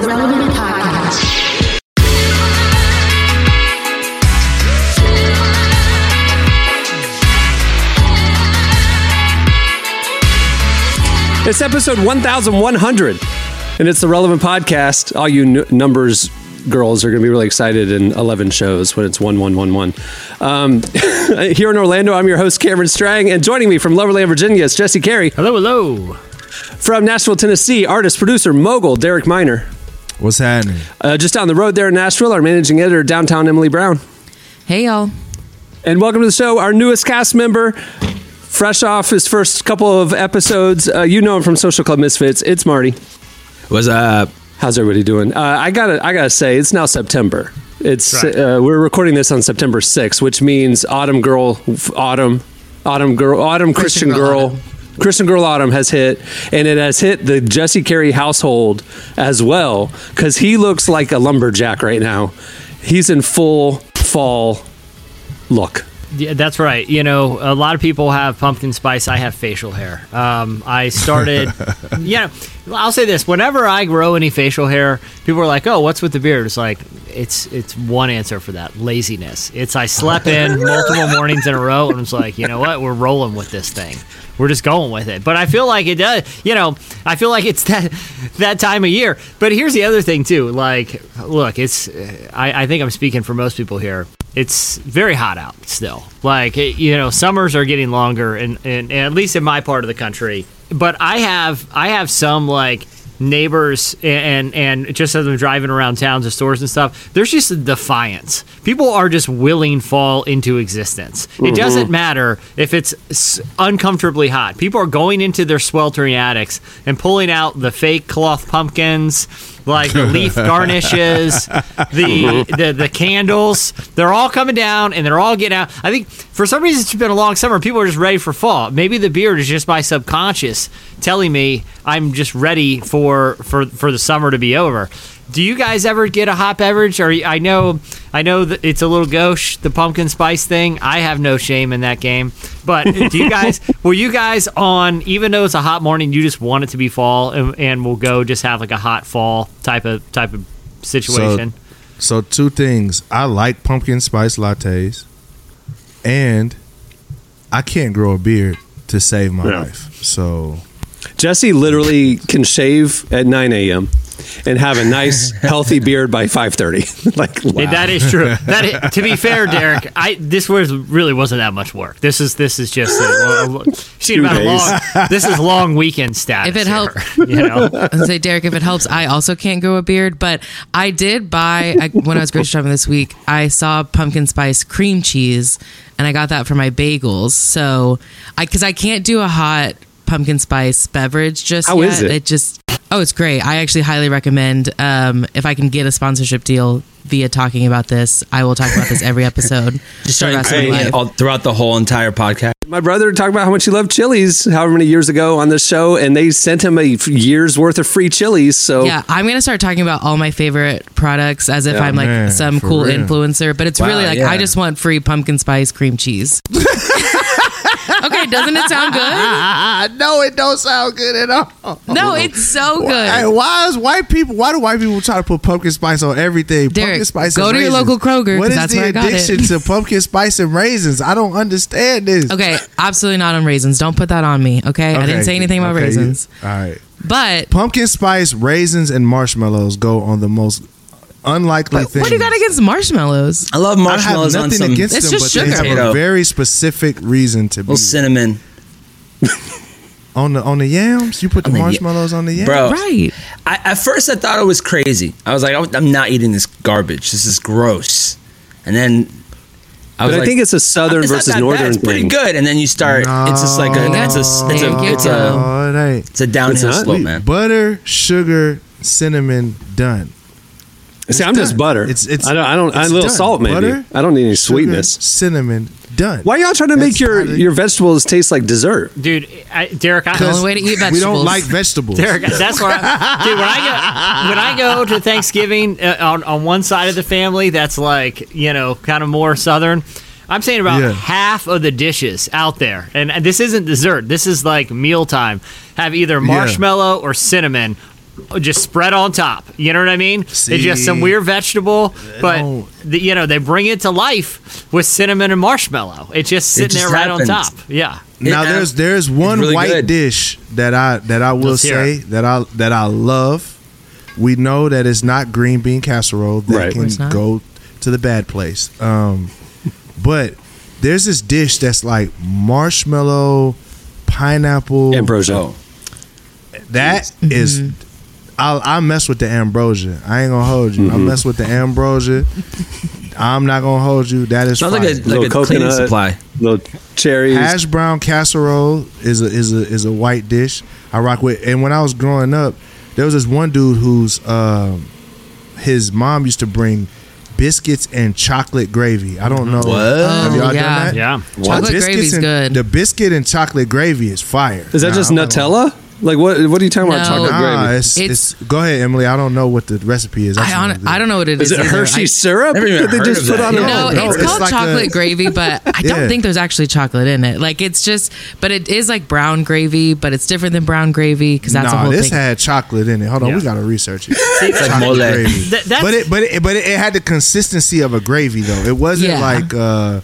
the Relevant Podcast. It's episode 1100, and it's the Relevant Podcast. All you numbers girls are going to be really excited in 11 shows when it's 1111. Here in Orlando, I'm your host, Cameron Strang, and joining me from Loverland, Virginia, is Jesse Carey. Hello, hello. From Nashville, Tennessee, artist, producer, mogul, Derek Miner. What's happening? Just down the road there in Nashville, our managing editor, downtown Emily Brown. Hey, y'all. And welcome to the show, our newest cast member, fresh off his first couple of episodes. You know him from Social Club Misfits. It's Marty. What's up? How's everybody doing? I gotta say, it's now September. It's right. We're recording this on September 6th, which means Christian Girl Autumn has hit, and it has hit the Jesse Carey household as well, because he looks like a lumberjack right now. He's in full fall look. Yeah, that's right. You know, a lot of people have pumpkin spice. I have facial hair. I started, I'll say this. Whenever I grow any facial hair, people are like, oh, what's with the beard? It's like, it's one answer for that: laziness. I slept in multiple mornings in a row, and it's like, you know what? We're rolling with this thing. We're just going with it. But I feel like it does, I feel like it's that time of year. But here's the other thing, too. Like, look, I think I'm speaking for most people here. It's very hot out still. Like, summers are getting longer, and at least in my part of the country. But I have some, like, neighbors and just as I'm driving around towns and stores and stuff, there's just a defiance. People are just willing fall into existence. It doesn't matter if it's uncomfortably hot. People are going into their sweltering attics and pulling out the fake cloth pumpkins, like the leaf garnishes, the candles. They're all coming down and they're all getting out. I think for some reason it's been a long summer. People are just ready for fall. Maybe the beard is just my subconscious telling me I'm just ready for the summer to be over. Do you guys ever get a hot beverage? Or I know that it's a little gauche, the pumpkin spice thing. I have no shame in that game. But do you guys? Were you guys on? Even though it's a hot morning, you just want it to be fall, and we'll go just have like a hot fall type of situation. So two things. I like pumpkin spice lattes, and I can't grow a beard to save my life. So Jesse literally can shave at 9 a.m. and have a nice, healthy beard by 5:30. Like, wow. That is true. To be fair, Derek, this really wasn't that much work. This is just this is long weekend status. If it helps, I say, Derek, if it helps, I also can't grow a beard, but I did buy when I was grocery shopping this week. I saw pumpkin spice cream cheese, and I got that for my bagels. So, because I can't do a hot pumpkin spice beverage just How yet. Is it? It's great. I actually highly recommend, if I can get a sponsorship deal via talking about this, I will talk about this every episode. Just starting throughout the whole entire podcast. My brother talked about how much he loved Chili's however many years ago on the show, and they sent him a year's worth of free Chili's. So yeah, I'm going to start talking about all my favorite products as if I'm like some cool influencer, but it's really like, I just want free pumpkin spice cream cheese. Okay, doesn't it sound good? No, it don't sound good at all. No, it's so good. Hey, why do white people try to put pumpkin spice on everything? Derek, pumpkin spice go and to your raisins. local Kroger. What is that's the where I got addiction it. to pumpkin spice and raisins? I don't understand this. Okay, absolutely not on raisins. Don't put that on me, okay? I didn't say anything about raisins. All right. But pumpkin spice, raisins, and marshmallows go on the most unlikely things. What do you got against marshmallows? I love marshmallows. I have nothing against it's them, just but sugar. they have a very specific reason to be. Little cinnamon. On the yams? You put the marshmallows on the yams? Bro, right. At first I thought it was crazy. I was like, I'm not eating this garbage. This is gross. And then I think it's a southern versus northern it's thing. pretty good. And then you start, it's just like it's a downhill slope, man. Butter, sugar, cinnamon, done. See, I'm just butter. I don't. A little salt, maybe. Butter, I don't need any sweetness. Sugar, cinnamon, done. Why y'all trying to make your vegetables taste like dessert, dude? Derek, the only way to eat vegetables. We don't like vegetables. Derek, that's why. Dude, when I go to Thanksgiving on one side of the family, that's like kind of more southern. I'm saying about half of the dishes out there, and this isn't dessert. This is like mealtime. Have either marshmallow or cinnamon just spread on top. You know what I mean? See, It's just some weird vegetable, but don't- they bring it to life with cinnamon and marshmallow. It's just sitting just there right on happens. top. Yeah. Now Yeah, there's one really white good. dish that I will Let's hear say it. that I love. We know that it's not green bean casserole that Right. can It's not? go to the bad place. But there's this dish that's like marshmallow, pineapple. Ambrosia. Oh, That is, I mess with the ambrosia. I ain't gonna hold you. I mess with the ambrosia. I'm not gonna hold you. That is sounds fire. like a Little cleaning coconut. supply. Little cherries. Hash brown casserole is a white dish I rock with. And when I was growing up, there was this one dude whose his mom used to bring biscuits and chocolate gravy. I don't know. What? Have y'all yeah. done that? Yeah. Chocolate Biscuits gravy's and- good. The biscuit and chocolate gravy is fire. Is that Nah, just I'm not gonna- Nutella? Like what are you talking about? No. Chocolate Nah, gravy? it's go ahead, Emily. I don't know what the recipe is. I don't know what it is. Is it either. Hershey syrup Never even that they heard just of put that. on No, it? No, it's it's called like chocolate a- gravy, but I Yeah. don't think there's actually chocolate in it. Like it's just, but it is like brown gravy, but it's different than brown gravy because that's a Nah, whole this thing. had chocolate in it. Hold on, Yeah. we gotta research it. It's like Chocolate mole. gravy. That's- But it had the consistency of a gravy though. It wasn't Yeah. like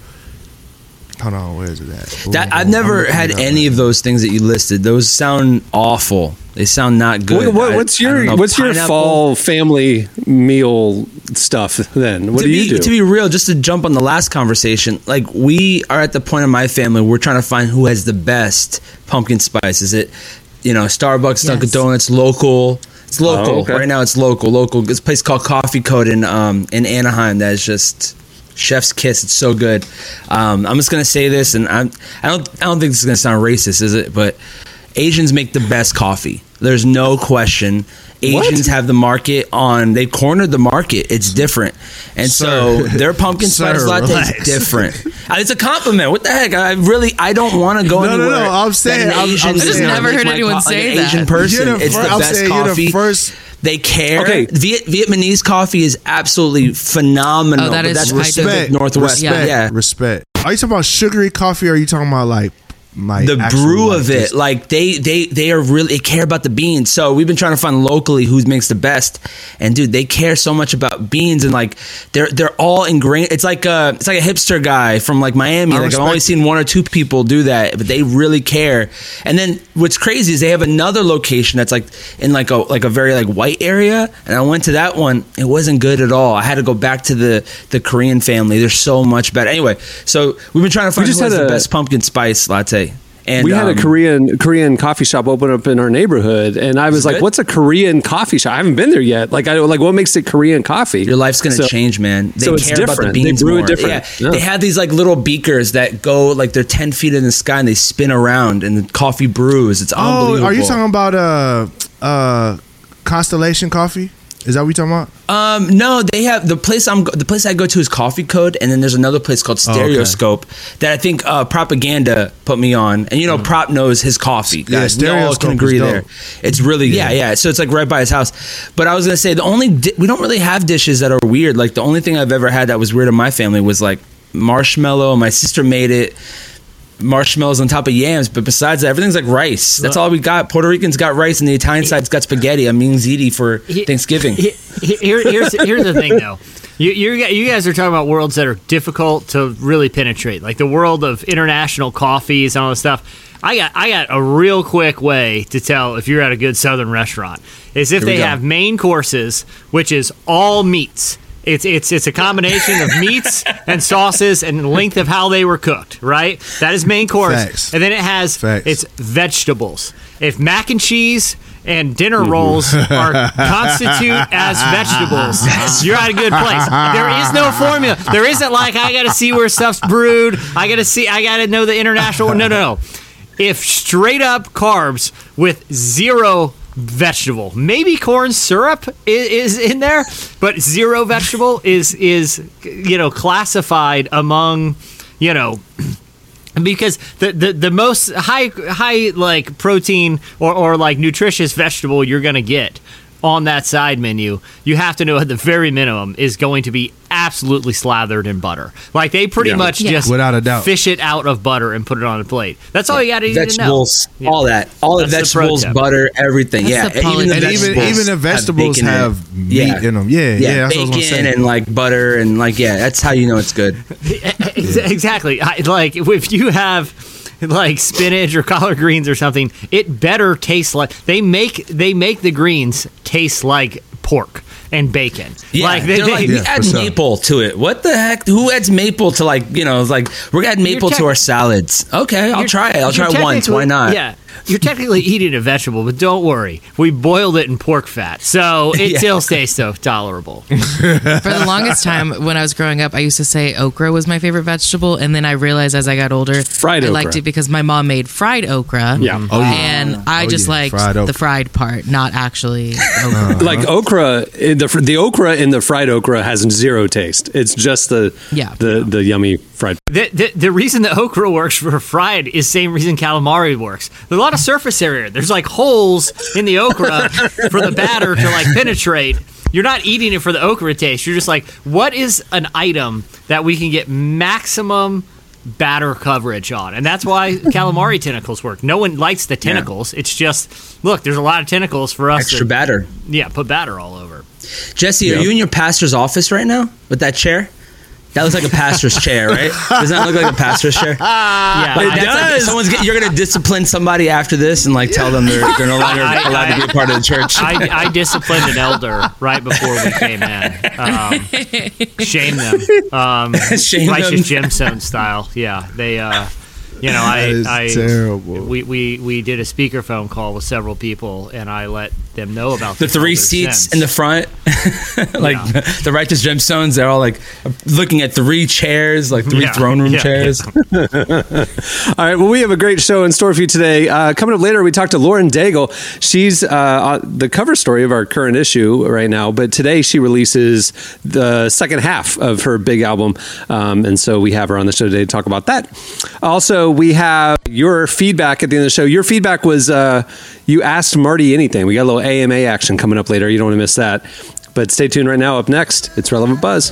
hold on, where is it at? That Ooh, I've I'm never looking had it up any right of those things that you listed. Those sound awful. They sound not good. What's I don't know, your pineapple? fall family meal stuff then? What to do you do? To be real, just to jump on the last conversation, like we are at the point in my family we're trying to find who has the best pumpkin spice. Is it, Starbucks, Dunkin' Yes. Donuts, local? It's local. Oh, okay. Right now it's local. Local. This place called Coffee Code in Anaheim that is just chef's kiss. It's so good. I'm just gonna say this, and I don't think this is gonna sound racist, is it? But Asians make the best coffee. There's no question. Asians have the market on. They cornered the market. It's different, and so Sir. their pumpkin spice Sir, latte is relax. different. It's a compliment. What the heck? I don't want to go No, no, anywhere. no, I'm saying- that an I'm Asian just is gonna never make heard my anyone like say an that. Asian person. You're the It's fir- the I'm best saying you're the coffee. first- They care. Okay. Vietnamese coffee is absolutely phenomenal. Oh, that but is- that's I Pacific do. Northwest. Yeah. Yeah. Respect. Are you talking about sugary coffee or are you talking about like The actual, brew like, of it, just- like they are really, they care about the beans. So we've been trying to find locally who makes the best, and dude, they care so much about beans, and like they're all ingrained. It's like a hipster guy from like Miami. Like I've respect only it. seen one or two people do that, but they really care. And then what's crazy is they have another location that's like in like a very like white area, and I went to that one. It wasn't good at all. I had to go back to the Korean family. They're so much better. Anyway, so we've been trying to find just who has had the a- best pumpkin spice latte. And We had a Korean coffee shop open up in our neighborhood, and I was like, good? "What's a Korean coffee shop?" I haven't been there yet. Like, what makes it Korean coffee? Your life's gonna So- change, man. They so it's care about the different. They beans brew it more. different. Yeah. They have these like little beakers that go like they're 10 feet in the sky and they spin around and the coffee brews. It's Oh, unbelievable. are you talking about Constellation Coffee? Is that what you talking about? No, they have the place I go to is Coffee Code, and then there's another place called Oh, okay. Stereoscope that I think Propaganda put me on, and Prop knows his coffee. Yeah, Guys, we all Stereoscope can is agree dope. there. It's really yeah. So it's like right by his house. But I was gonna say we don't really have dishes that are weird. Like the only thing I've ever had that was weird in my family was like marshmallow. My sister made it. Marshmallows on top of yams, but besides that, everything's like rice. That's all we got. Puerto Ricans got rice, and the Italian side's got spaghetti. I mean ziti for Thanksgiving. Here's the thing, though. You guys are talking about worlds that are difficult to really penetrate, like the world of international coffees and all this stuff. I got a real quick way to tell if you're at a good Southern restaurant is if Here we they go. have main courses, which is all meats. It's a combination of meats and sauces and length of how they were cooked, right? That is main course. Facts. And then it has Facts. its vegetables. If mac and cheese and dinner rolls are constitute as vegetables, you're at a good place. There is no formula. There isn't like I got to see where stuff's brewed. I got to know the international. No. If straight up carbs with zero vegetable, maybe corn syrup is in there, but zero vegetable is classified among because the most high like protein or like nutritious vegetable you're gonna get on that side menu, you have to know at the very minimum is going to be absolutely slathered in butter. Like they pretty much just without a doubt fish it out of butter and put it on a plate. That's all you got to know. Vegetables, all that, all the That's the pro vegetables, tip. butter, everything. That's Yeah, the poly- even even the vegetables have meat in them. Yeah, that's what I was gonna bacon say. and like butter and like that's how you know it's good. Exactly. Like if you have like spinach or collard greens or something, it better taste like they make the greens taste like pork and bacon. Yeah, like they're like, we Yeah, add for sure. maple to it. What the heck? Who adds maple to like like we're gonna add maple to our salads? Okay, I'll try it. I'll try it once. Why not? Yeah. You're technically eating a vegetable, but don't worry. We boiled it in pork fat, so it still stays so tolerable. For the longest time when I was growing up, I used to say okra was my favorite vegetable, and then I realized as I got older, Fried I okra. liked it because my mom made fried okra. Yeah. Oh, yeah. And I just liked fried okra. the fried part, not actually okra. Like okra, the okra in the fried okra has zero taste. It's just the yummy fried. The reason that okra works for fried is the same reason calamari works. There's a lot of surface area. There's like holes in the okra for the batter to like penetrate. You're not eating it for the okra taste. You're just like, what is an item that we can get maximum batter coverage on? And that's why calamari tentacles work. No one likes the tentacles. It's just, look, there's a lot of tentacles for us. Extra batter. Yeah, put batter all over. Jesse, are you in your pastor's office right now with that chair? That looks like a pastor's chair, right? Does that look like a pastor's chair? Yeah, Like, that's like you're going to discipline somebody after this and like tell them they're no longer allowed to be a part of the church. I disciplined an elder right before we came in. Shame them. Shame Righteous them. Gemstone style. Yeah, they. That is terrible. We did a speakerphone call with several people, and I let them know about The this three elder seats since. in the front, like the righteous gemstones, they're all like looking at three chairs, like three throne room chairs. All right. Well, we have a great show in store for you today. Coming up later, we talked to Lauren Daigle. She's the cover story of our current issue right now, but today she releases the second half of her big album. And so we have her on the show today to talk about that. Also, we have your feedback at the end of the show. Your feedback was you asked Marty anything. We got a little AMA action coming up later. You don't want to miss that. But stay tuned right now. Up next, it's Relevant Buzz.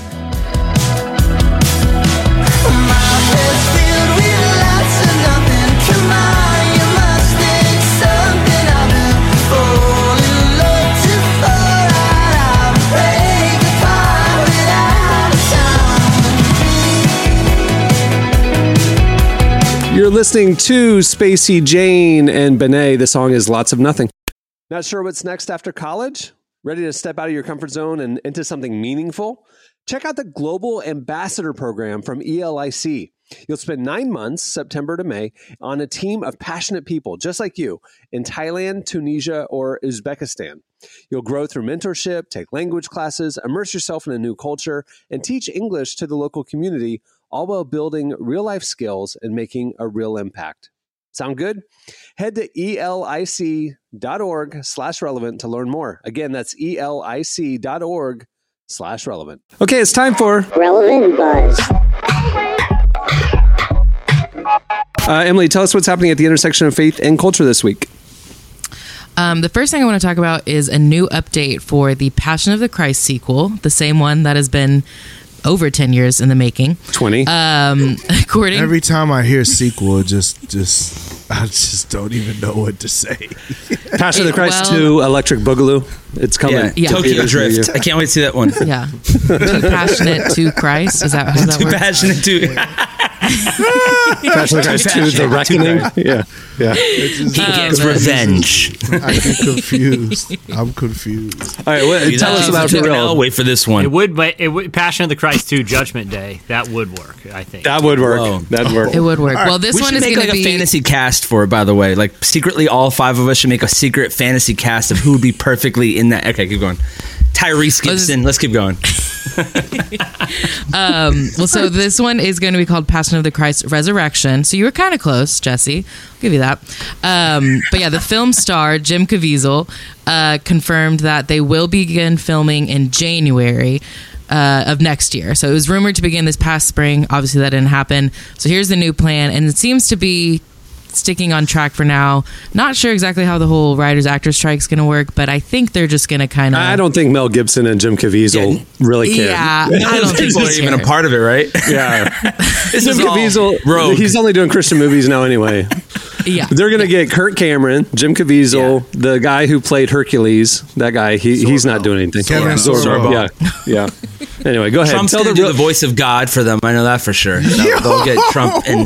You're listening to Spacey Jane and Benet. The song is Lots of Nothing. Not sure what's next after college? Ready to step out of your comfort zone and into something meaningful? Check out the Global Ambassador Program from ELIC. You'll spend 9 months, September to May, on a team of passionate people just like you in Thailand, Tunisia, or Uzbekistan. You'll grow through mentorship, take language classes, immerse yourself in a new culture, and teach English to the local community, all while building real-life skills and making a real impact. Sound good? Head to elic.org/relevant to learn more. Again, that's elic.org/relevant. Okay, it's time for Relevant Buzz. Emily, tell us what's happening at the intersection of faith and culture this week. The first thing I want to talk about is a new update for the Passion of the Christ sequel, the same one that has been over 10 years in the making. 20. According Every time I hear sequel, I just don't even know what to say. Passion of the Christ well- 2, Electric Boogaloo. It's coming. Yeah. Tokyo Theaters near Drift. you. I can't wait to see that one. yeah, too passionate to Christ. Is that how that Too works? passionate to. Passion of the Christ 2, The Reckoning. Yeah. He gets revenge. I get confused. I'm confused. All right, tell us about it. For I'll Real. wait for this one. It would Passion of the Christ 2 Judgment Day. That would work, I think. That would work. Whoa. That'd work. It would work. Well, this We one should is make going like to a be fantasy cast for it, by the way. Like secretly, all five of us should make a secret fantasy cast of who would be perfectly in that. Okay, keep going. Tyrese Gibson. Let's keep going. well, so this one is going to be called Passion of the Christ Resurrection. So you were kind of close, Jesse. I'll give you that. But yeah, the film star, Jim Caviezel, confirmed that they will begin filming in January of next year. So it was rumored to begin this past spring. Obviously, that didn't happen. So here's the new plan. And it seems to be sticking on track for now. Not sure exactly how the whole writers actors strike is going to work, but I think they're just going to kind of. I don't think Mel Gibson and Jim Caviezel really care. Yeah, I don't think People are they even a care. part of it, right? Yeah. This Jim is all Caviezel, rogue. he's only doing Christian movies now anyway. Yeah, They're going to get Kirk Cameron, Jim Caviezel, the guy who played Hercules. That guy, he's not doing anything. Kevin Sorbo. Yeah. Anyway, go ahead. Trump's Tell going the to do the voice of God for them. I know that for sure. They'll get Trump and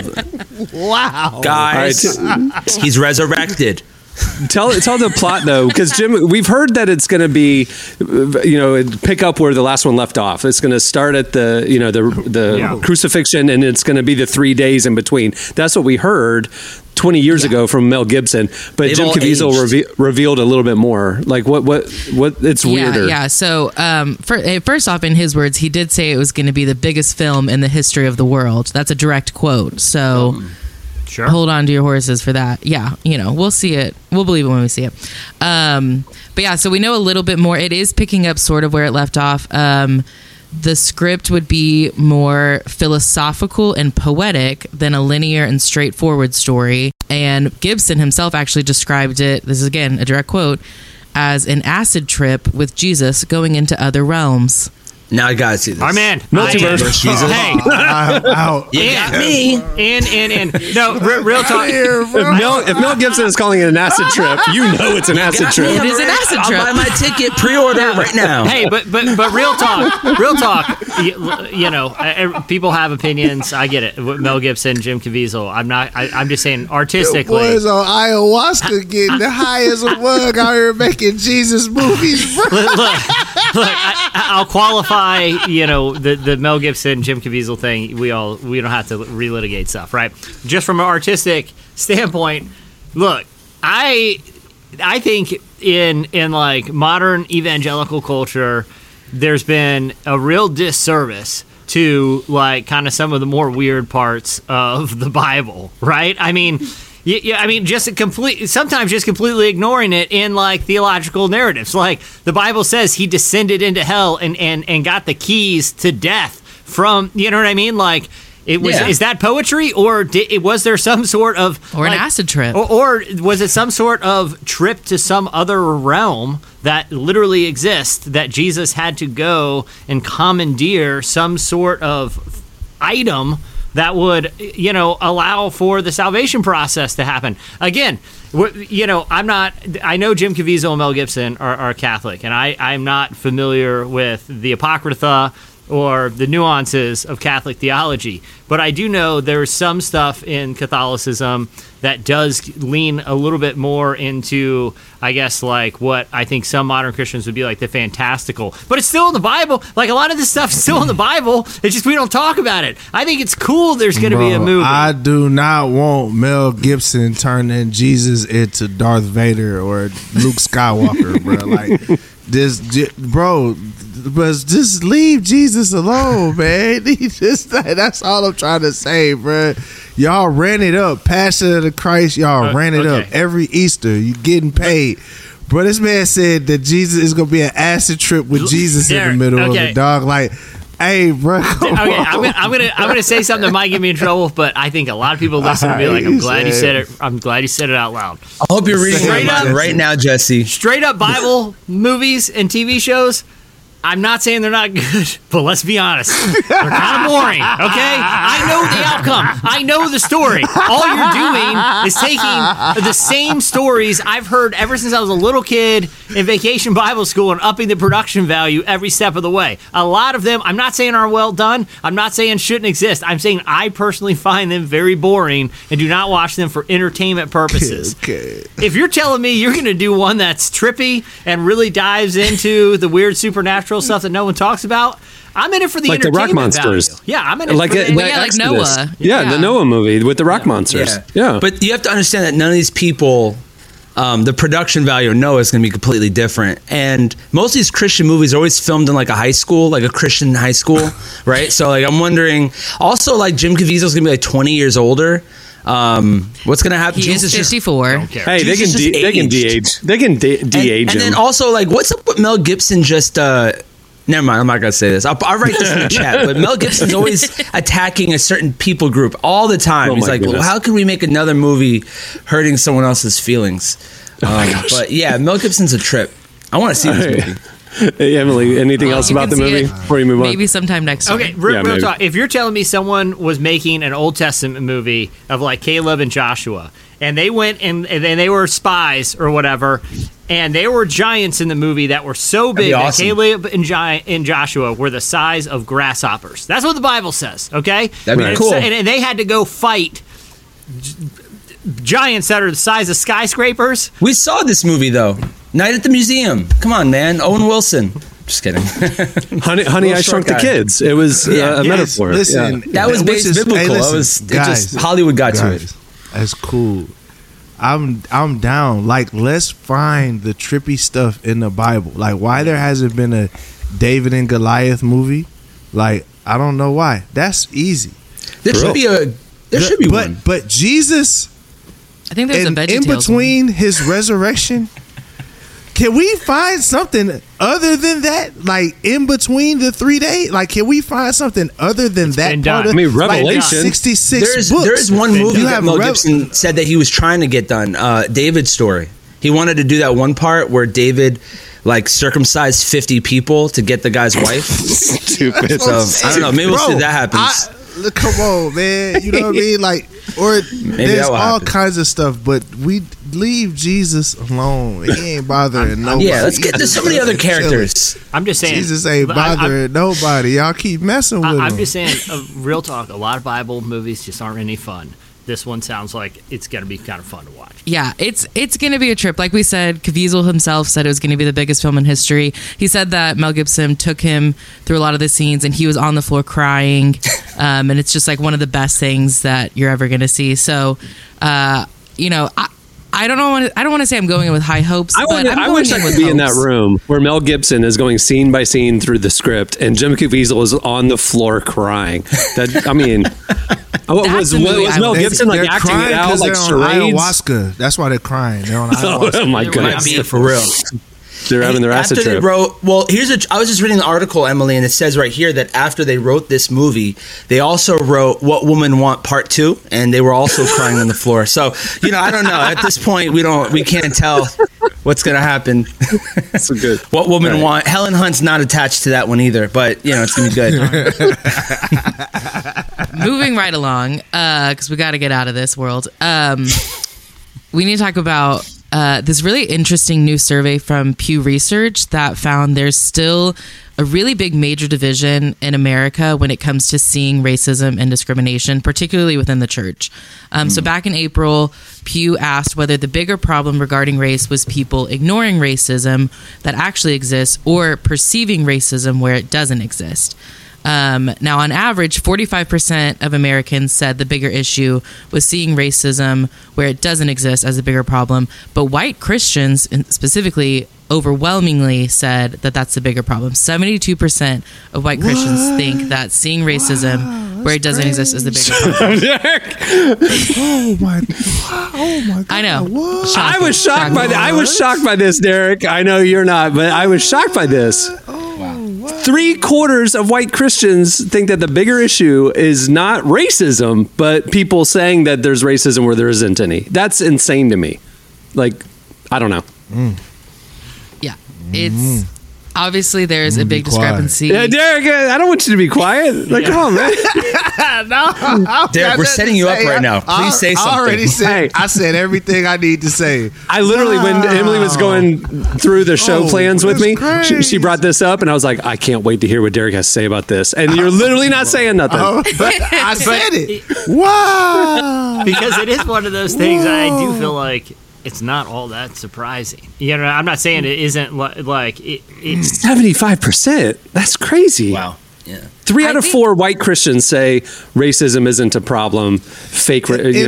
Wow. guys. He's resurrected. Tell the plot though, because Jim, we've heard that it's going to be, pick up where the last one left off. It's going to start at the crucifixion, and it's going to be the 3 days in between. That's what we heard 20 years ago from Mel Gibson, but They've Jim all Caviezel revealed a little bit more. Like what it's weirder. Yeah. So, first off, in his words, he did say it was going to be the biggest film in the history of the world. That's a direct quote. So. Sure. Hold on to your horses for that. Yeah, we'll see it. We'll believe it when we see it. But yeah, so we know a little bit more. It is picking up sort of where it left off. The script would be more philosophical and poetic than a linear and straightforward story. And Gibson himself actually described it, this is again a direct quote, as an acid trip with Jesus going into other realms. Now I gotta see this. Our man. Multiverse. Hey. I'm out. You got me. And no, real talk. If Mel Gibson is calling it an acid trip, you know it's an acid Got trip. me. It is an acid I'll trip. buy my ticket, pre-order right now. Hey, but real talk. People have opinions. I get it. Mel Gibson, Jim Caviezel. I'm just saying artistically. Boys on ayahuasca getting the high as a mug out here making Jesus movies, bro. Look, I'll qualify. The Mel Gibson, Jim Caviezel thing. We don't have to relitigate stuff, right? Just from an artistic standpoint. Look, I think in like modern evangelical culture, there's been a real disservice to like kind of some of the more weird parts of the Bible, right? I mean, sometimes just completely ignoring it in like theological narratives. Like the Bible says he descended into hell and got the keys to death from, you know what I mean? Like it was, is that poetry or was there some sort of Or an acid trip. or was it some sort of trip to some other realm that literally exists that Jesus had to go and commandeer some sort of item that would, allow for the salvation process to happen. Again, I know Jim Caviezel and Mel Gibson are Catholic, and I'm not familiar with the Apocrypha or the nuances of Catholic theology, but I do know there's some stuff in Catholicism that does lean a little bit more into, I guess, like what I think some modern Christians would be like the fantastical. But it's still in the Bible. Like a lot of this stuff is still in the Bible. It's just we don't talk about it. I think it's cool there's going to be a movie. I do not want Mel Gibson turning Jesus into Darth Vader or Luke Skywalker, bro. Like but just leave Jesus alone, man. That's all I'm trying to say, bro. Y'all ran it up. Passion of the Christ, y'all ran it up. Every Easter, you getting paid. Bro, this man said that Jesus is going to be an acid trip with Jesus in the middle of it, dog. Like, hey, bro. Okay, I'm gonna say something that might get me in trouble, but I think a lot of people listen to me like, I'm glad he said it. I'm glad he said it out loud. I hope you're reading Straight my mind up. right now, Jesse. Straight up Bible movies and TV shows. I'm not saying they're not good, but let's be honest. They're kind of boring, okay? I know the outcome. I know the story. All you're doing is taking the same stories I've heard ever since I was a little kid in Vacation Bible School and upping the production value every step of the way. A lot of them, I'm not saying are well done. I'm not saying shouldn't exist. I'm saying I personally find them very boring and do not watch them for entertainment purposes. Okay. If you're telling me you're going to do one that's trippy and really dives into the weird supernatural stuff that no one talks about, I'm in it for the Like the entertainment rock monsters. value. Yeah, I'm in it Like for the like Exodus. Noah. Yeah, Yeah. the Noah movie with the rock monsters. Yeah. But you have to understand that none of these people, the production value of Noah is going to be completely different. And most of these Christian movies are always filmed in like a high school, like a Christian high school, right? So like I'm wondering, also like Jim Caviezel is going to be like 20 years older. What's going to happen? He Jesus is just 54. Hey, Jesus just they can aged. de-age. They can de-age and him. then also like what's up with Mel Gibson just Never mind. I'm not gonna say this. I'll write this in the chat. But Mel Gibson's always attacking a certain people group all the time. Oh He's my like, goodness. well, how can we make another movie hurting someone else's feelings? But yeah, Mel Gibson's a trip. I want to see this movie. Hey, Emily, anything else You about the can see movie it before you move on? Maybe sometime next year. Okay, real maybe. talk. If you're telling me someone was making an Old Testament movie of like Caleb and Joshua, and they went and they were spies or whatever, and they were giants in the movie that were so big that awesome. Caleb and Joshua were the size of grasshoppers. That's what the Bible says, okay? That'd be And cool. And they had to go fight giants that are the size of skyscrapers. We saw this movie though. Night at the Museum. Come on, man. Owen Wilson. Just kidding. Honey, Little I short Shrunk the guy. Kids. It was a Yes, metaphor. Listen, That was based biblical. Hey, listen, It just Hollywood got to it. That's cool. I'm down. Like, let's find the trippy stuff in the Bible. Like, why there hasn't been a David and Goliath movie? Like, I don't know why. That's easy. There should be one. But Jesus, I think there's a in VeggieTales one. between his resurrection, can we find something other than that? Like, in between the 3 days? Like, can we find something other than that been part done. of I mean, Revelation. Like, 66 books. There's one movie You that have Mel Rev- Gibson said that he was trying to get done. David's story. He wanted to do that one part where David like circumcised 50 people to get the guy's wife. Stupid. So I don't know. Maybe we'll see if that happens. Look, come on, man. You know what I mean? Like, or there's that will all happen. kinds of stuff, but we leave Jesus alone. He ain't bothering nobody. Yeah, let's get to some of the other characters. I'm just saying. Jesus ain't I- bothering nobody. Y'all keep messing with him. I'm just saying, real talk. A lot of Bible movies just aren't any fun. This one sounds like it's going to be kind of fun to watch. Yeah, it's going to be a trip. Like we said, Caviezel himself said it was going to be the biggest film in history. He said that Mel Gibson took him through a lot of the scenes, and he was on the floor crying. And it's just like one of the best things that you're ever going to see. So, you know, I don't want to say I'm going in with high hopes. I but I'm wish I going in could with be in that hopes. room where Mel Gibson is going scene by scene through the script, and Jim Caviezel is on the floor crying. That I mean, was the movie I Mel would Gibson like They're acting crying it out 'cause like they're on charades? ayahuasca. That's why they're crying. They're on ayahuasca. Oh my Might goodness, be for real. they're having their acid After they trip. wrote, well, I was just reading the article, Emily, and it says right here that after they wrote this movie, they also wrote What Women Want Part 2, and they were also crying on the floor. So, you know, I don't know. At this point, we can't tell what's going to happen. So good. What Women Want. Helen Hunt's not attached to that one either, but, you know, it's going to be good. Moving right along, because we got to get out of this world. We need to talk about this really interesting new survey from Pew Research that found there's still a really big major division in America when it comes to seeing racism and discrimination, particularly within the church. So back in April, Pew asked whether the bigger problem regarding race was people ignoring racism that actually exists or perceiving racism where it doesn't exist. Now, on average, 45% of Americans said the bigger issue was seeing racism where it doesn't exist as a bigger problem. But white Christians specifically overwhelmingly said that that's the bigger problem. 72% of white Christians think that seeing racism where it doesn't exist is the bigger problem. Oh my! Oh my God! I know. What? I was shocked by that. I was shocked by this, Derek. I know you're not, but I was shocked by this. Three-quarters of white Christians think that the bigger issue is not racism, but people saying that there's racism where there isn't any. That's insane to me. Like, I don't know. Yeah. It's obviously there's a big be quiet. discrepancy. Yeah, Derek, I don't want you to be quiet. Like, come on, man. Derek, we're setting you up right now. Please say something. I already said. Hey. I said everything I need to say. I literally, when Emily was going through the show Oh, plans with me, that's she crazy. brought this up, and I was like, I can't wait to hear what Derek has to say about this. And you're literally not saying nothing. Oh, but I said it. Wow. Because it is one of those things that I do feel like it's not all that surprising. You know, I'm not saying it isn't like it's 75%. That's crazy. Wow. Yeah. 3 out I of think- 4 white Christians say racism isn't a problem. Fake,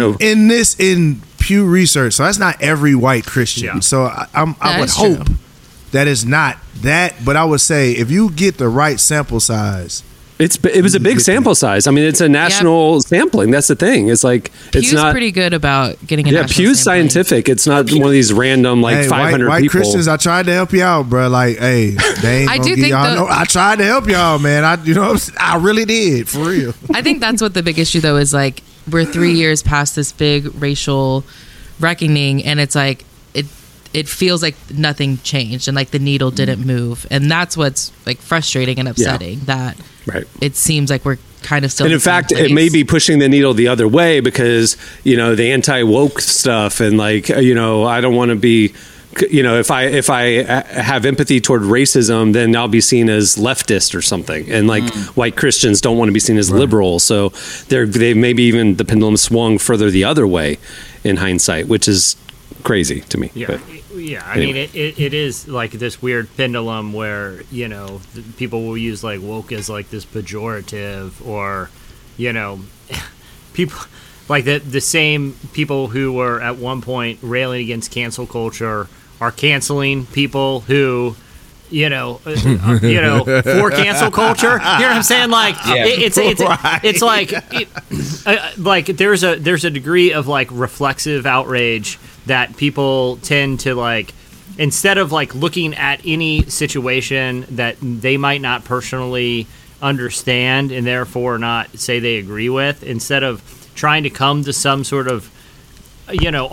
In Pew Research, so that's not every white Christian. Yeah. So I would That's true. hope that it's not that, but I would say if you get the right sample size, It was a big sample size. I mean, it's a national sampling. That's the thing. It's like Pew's it's not pretty good about getting a yeah. national Pew's sampling. scientific. It's not one of these random like Hey, 500 white people. Christians, I tried to help you out, bro. Like, hey, they ain't I gonna do give think y'all the- no. I tried to help y'all, man. I really did, for real. I think that's what the big issue though is, like, we're 3 years past this big racial reckoning, and it's like it feels like nothing changed and like the needle didn't move, and that's what's like frustrating and upsetting. That Right. it seems like we're kind of still. And in the same fact, place. it may be pushing the needle the other way because, you know, the anti-woke stuff and like, you know, I don't want to be, you know, if I have empathy toward racism, then I'll be seen as leftist or something. And like white Christians don't want to be seen as liberal. So they maybe even the pendulum swung further the other way in hindsight, which is crazy to me. Yeah, But yeah. I anyway. mean, it is like this weird pendulum where, you know, people will use like woke as like this pejorative, or, you know, people like the same people who were at one point railing against cancel culture are canceling people who, you know, for cancel culture. You know what I'm saying? Like, Yeah. it's like there's a degree of like reflexive outrage that people tend to like, instead of like looking at any situation that they might not personally understand and therefore not say they agree with, instead of trying to come to some sort of, you know,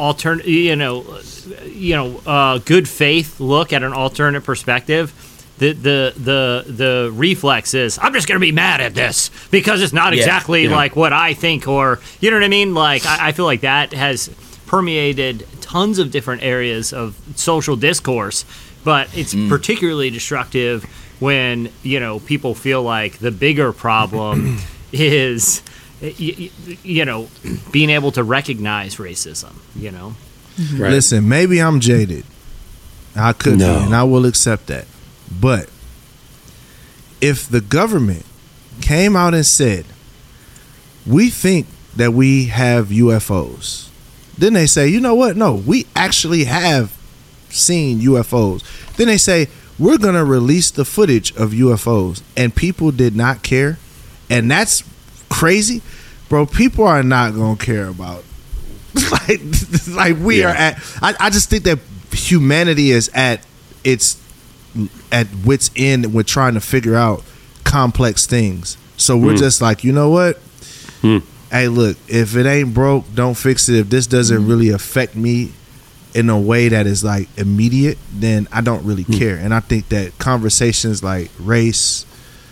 good faith look at an alternate perspective, the reflex is, I'm just going to be mad at this because it's not exactly like what I think, or, you know what I mean? Like, I feel like that has permeated tons of different areas of social discourse, but it's particularly destructive when, you know, people feel like the bigger problem is, you know, being able to recognize racism, you know? right. Listen, maybe I'm jaded. I could No. be, and I will accept that. But if the government came out and said, we think that we have UFOs, then they say, you know what? No, we actually have seen UFOs. Then they say, we're going to release the footage of UFOs. And people did not care. And that's crazy. Bro, people are not going to care about like we are at. I just think that humanity is at wit's end with trying to figure out complex things. So we're just like, you know what? Hey, look, if it ain't broke, don't fix it. If this doesn't really affect me in a way that is like immediate, then I don't really care. And I think that conversations like race,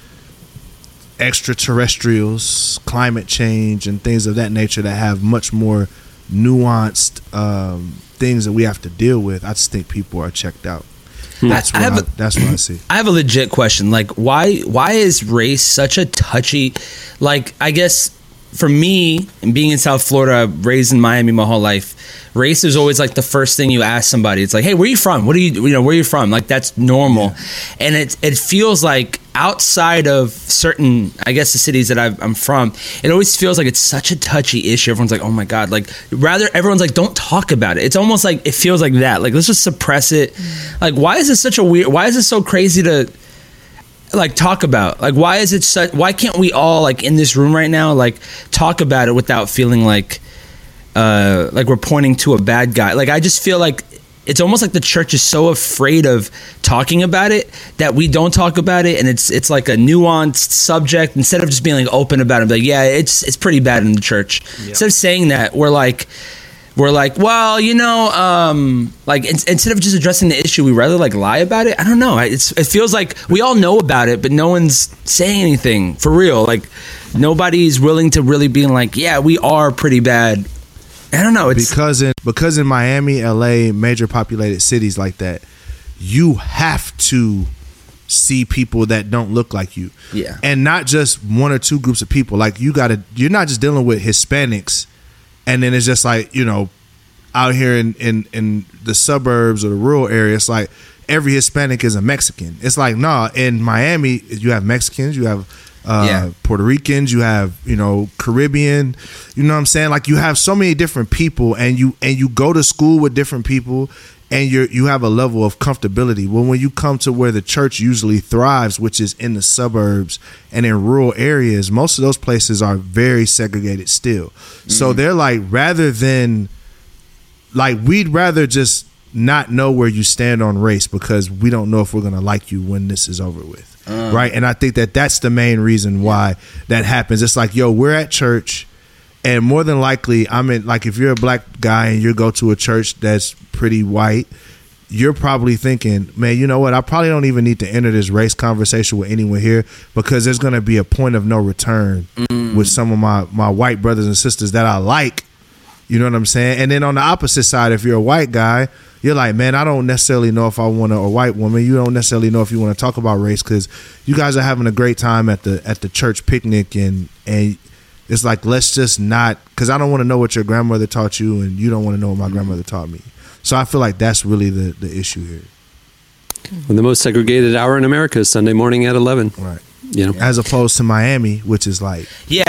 extraterrestrials, climate change, and things of that nature that have much more nuanced things that we have to deal with, I just think people are checked out. That's what I see. I have a legit question. Like, why is race such a touchy? Like, I guess for me, and being in South Florida, raised in Miami my whole life, race is always like the first thing you ask somebody. It's like, hey, where are you from? Where are you from? Like, that's normal. And it feels like outside of certain, I guess, the cities that I'm from, it always feels like it's such a touchy issue. Everyone's like, oh my God, like, rather everyone's like, don't talk about it. It's almost like it feels like that. Like, let's just suppress it. Like, why is this so crazy to like talk about? Like, why can't we all, like, in this room right now, like, talk about it without feeling like we're pointing to a bad guy? Like, I just feel like it's almost like the church is so afraid of talking about it that we don't talk about it, and it's like a nuanced subject instead of just being like open about it. Like, yeah, it's pretty bad in the church. Yeah. Instead of saying that, we're like, well, you know, like, instead of just addressing the issue, we rather like lie about it. I don't know. It feels like we all know about it, but no one's saying anything for real. Like, nobody's willing to really be like, yeah, we are pretty bad. I don't know. It's because in Miami, LA, major populated cities like that, you have to see people that don't look like you. Yeah. And not just one or two groups of people. Like, you're not just dealing with Hispanics, and then it's just like, you know, out here in the suburbs or the rural area, it's like every Hispanic is a Mexican. It's like, nah, in Miami, you have Mexicans, you have Puerto Ricans, you have, you know, Caribbean, you know what I'm saying? Like, you have so many different people, and you go to school with different people, and you have a level of comfortability. Well, when you come to where the church usually thrives, which is in the suburbs and in rural areas, most of those places are very segregated still. So they're like, we'd rather just not know where you stand on race because we don't know if we're going to like you when this is over with. Right. And I think that's the main reason why that happens. It's like, yo, we're at church, and more than likely, if you're a black guy and you go to a church that's pretty white, you're probably thinking, man, you know what? I probably don't even need to enter this race conversation with anyone here because there's going to be a point of no return with some of my white brothers and sisters that I like. You know what I'm saying? And then on the opposite side, if you're a white guy, you're like, man, I don't necessarily know if I want a white woman. You don't necessarily know if you want to talk about race because you guys are having a great time at the church picnic, and it's like, let's just not, because I don't want to know what your grandmother taught you, and you don't want to know what my grandmother taught me. So I feel like that's really the issue here. And the most segregated hour in America is Sunday morning at 11. Right. You know, as opposed to Miami, which is like, you're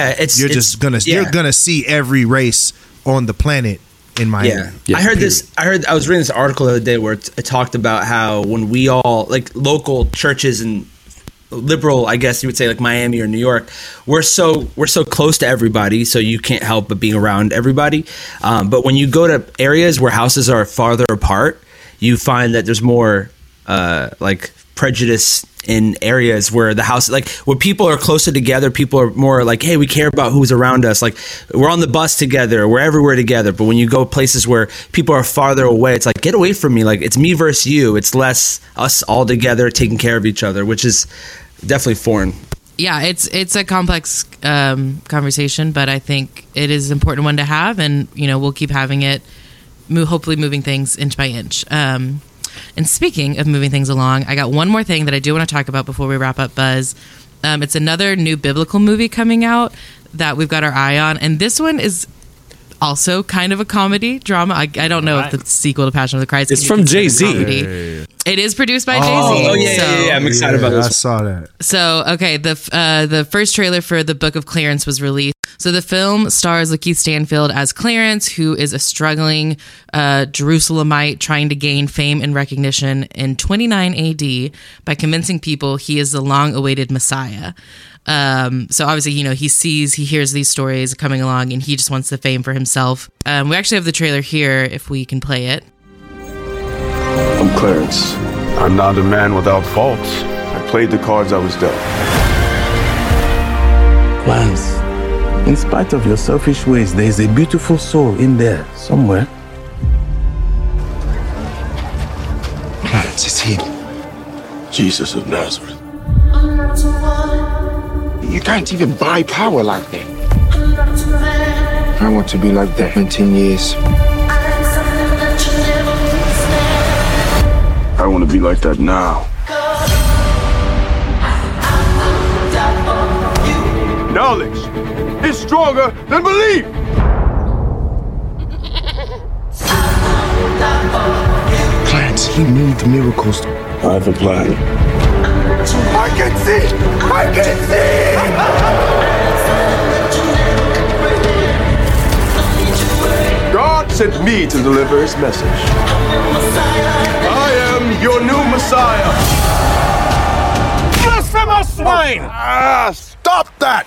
gonna see every race on the planet in Miami. Yeah. I was reading this article the other day where it talked about how when we all, like local churches and liberal, I guess you would say, like Miami or New York, we're so close to everybody, so you can't help but being around everybody. But when you go to areas where houses are farther apart, you find that there's more like prejudice in areas where the house, like when people are closer together, people are more like, hey, we care about who's around us. Like we're on the bus together, we're everywhere together. But when you go places where people are farther away, it's like, get away from me. Like it's me versus you. It's less us all together taking care of each other, which is definitely foreign. Yeah, it's a complex conversation, but I think it is an important one to have, and we'll keep having it, hopefully moving things inch by inch. And speaking of moving things along, I got one more thing that I do want to talk about before we wrap up Buzz. It's another new biblical movie coming out that we've got our eye on, and this one is also kind of a comedy drama. I don't know if the sequel to Passion of the Christ. It's from Jay-Z. It is produced by Jay-Z. Oh yeah, I'm excited about this. I saw that. So, okay, the first trailer for The Book of Clarence was released. So the film stars Lakeith Stanfield as Clarence, who is a struggling Jerusalemite trying to gain fame and recognition in 29 AD by convincing people he is the long-awaited Messiah. So obviously, he hears these stories coming along, and he just wants the fame for himself. We actually have the trailer here, if we can play it. I'm Clarence. I'm not a man without faults. I played the cards I was dealt. Clarence, in spite of your selfish ways, there is a beautiful soul in there somewhere. Clarence, it's him. Jesus of Nazareth. You can't even buy power like that. I want to be like that in 10 years. I want to be like that now. Knowledge is stronger than belief. Clarence, he needs miracles. I have a plan. I can see! I can see! God sent me to deliver his message. I am your new Messiah. Blasphemous swine! Stop that!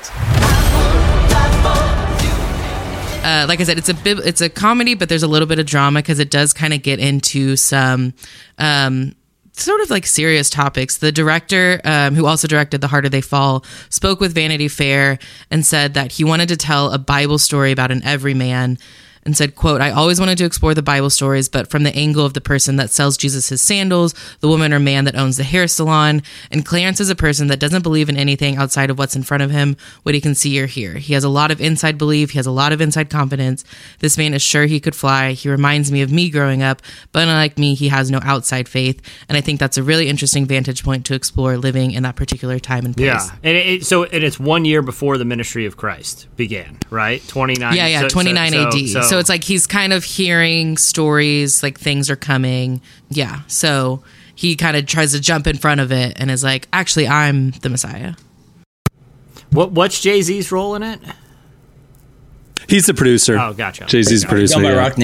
Like I said, it's a comedy, but there's a little bit of drama because it does kind of get into some sort of like serious topics. The director, who also directed The Harder They Fall, spoke with Vanity Fair and said that he wanted to tell a Bible story about an everyman, and said, quote, I always wanted to explore the Bible stories, but from the angle of the person that sells Jesus his sandals, the woman or man that owns the hair salon, and Clarence is a person that doesn't believe in anything outside of what's in front of him, what he can see or hear. He has a lot of inside belief. He has a lot of inside confidence. This man is sure he could fly. He reminds me of me growing up, but unlike me, he has no outside faith. And I think that's a really interesting vantage point to explore living in that particular time and place. Yeah. And it's 1 year before the ministry of Christ began, right? 29. Yeah, 29 AD. So it's like he's kind of hearing stories, like things are coming. Yeah. So he kind of tries to jump in front of it and is like, actually, I'm the Messiah. What's Jay-Z's role in it? He's the producer. Oh, gotcha. Jay-Z's producer. Done by Yeah. Rock Nation.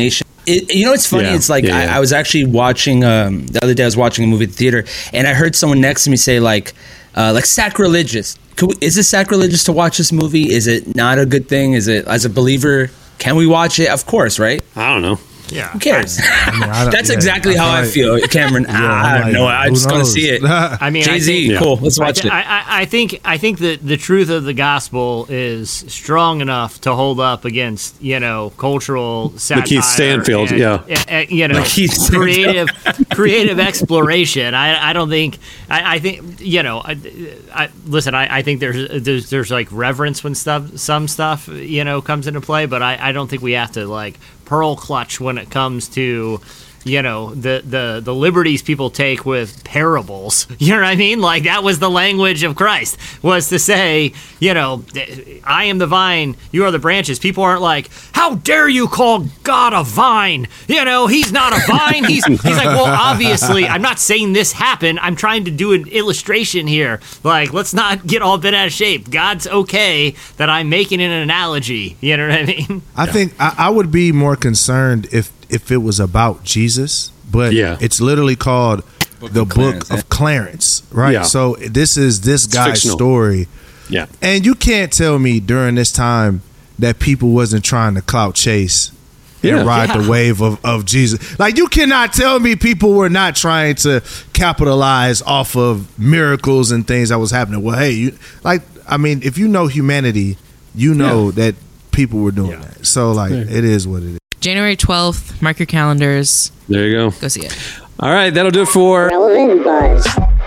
It's funny. Yeah. It's like Yeah. I was actually watching the other day. I was watching a movie at the theater, and I heard someone next to me say like sacrilegious. Is it sacrilegious to watch this movie? Is it not a good thing? Is it, as a believer, can we watch it? Of course, right? I don't know. Yeah. Who cares? I That's exactly how I feel, Cameron. I don't know. I just want to see it. I mean, Jay-Z, I think- cool. Let's watch it. I think that the truth of the gospel is strong enough to hold up against cultural satire. Keith Stanfield, and, Keith Stanfield. creative exploration. I don't think. I think listen. I think there's like reverence when some stuff comes into play, but I don't think we have to like pearl clutch when it comes to the liberties people take with parables. You know what I mean? Like, that was the language of Christ, was to say, I am the vine, you are the branches. People aren't like, how dare you call God a vine? He's not a vine. He's like, well, obviously, I'm not saying this happened. I'm trying to do an illustration here. Like, let's not get all bent out of shape. God's okay that I'm making an analogy. You know what I mean? I think I would be more concerned if it was about Jesus, but it's literally called the Book of Clarence, right? Yeah. So this is this guy's fictional. story. Yeah. And you can't tell me during this time that people wasn't trying to clout chase and ride the wave of Jesus. Like, you cannot tell me people were not trying to capitalize off of miracles and things that was happening. Well, hey, if you know humanity, you know that people were doing that. So, like, it is what it is. January 12th, mark your calendars. There you go. Go see it. All right, that'll do it for Relevant Buzz.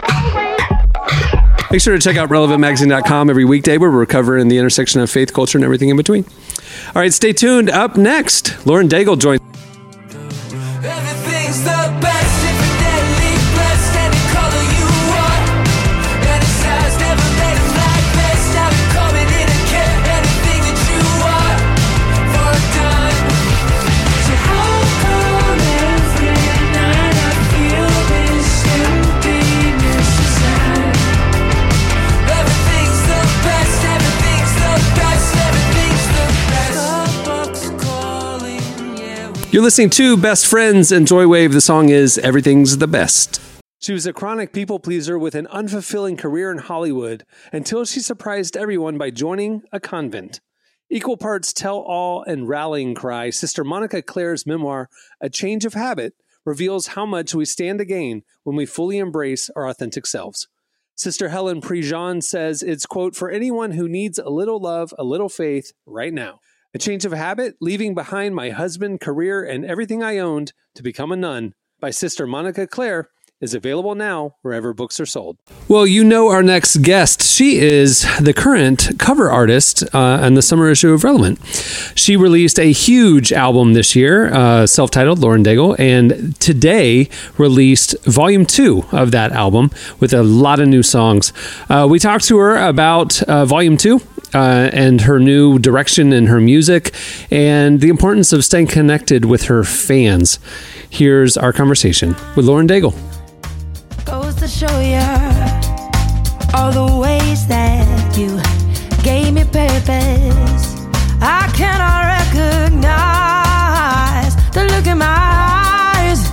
Make sure to check out relevantmagazine.com every weekday, where we're covering the intersection of faith, culture, and everything in between. All right, stay tuned. Up next, Lauren Daigle joins. Everything's the best if you're deadly blessed, any color you want. And his eyes never made him like this. Now you're coming in and care anything that you want for a dime. So how come every night I feel this emptiness inside? Everything's the best, everything's the best, everything's the best. Starbucks calling, yeah. You're listening to Best Friends and Joywave. The song is Everything's the Best. She was a chronic people pleaser with an unfulfilling career in Hollywood until she surprised everyone by joining a convent. Equal parts tell all and rallying cry, Sister Monica Claire's memoir, A Change of Habit, reveals how much we stand to gain when we fully embrace our authentic selves. Sister Helen Prejean says it's, quote, for anyone who needs a little love, a little faith right now. A Change of Habit, Leaving Behind My Husband, Career, and Everything I Owned to Become a Nun by Sister Monica Claire is available now wherever books are sold. Well, you know our next guest. She is the current cover artist on the summer issue of Relevant. She released a huge album this year, self-titled, Lauren Daigle, and today released Volume 2 of that album with a lot of new songs. We talked to her about Volume 2, and her new direction in her music, and the importance of staying connected with her fans. Here's our conversation with Lauren Daigle. Goes to show you all the ways that you gave me purpose. I cannot recognize the look in my eyes.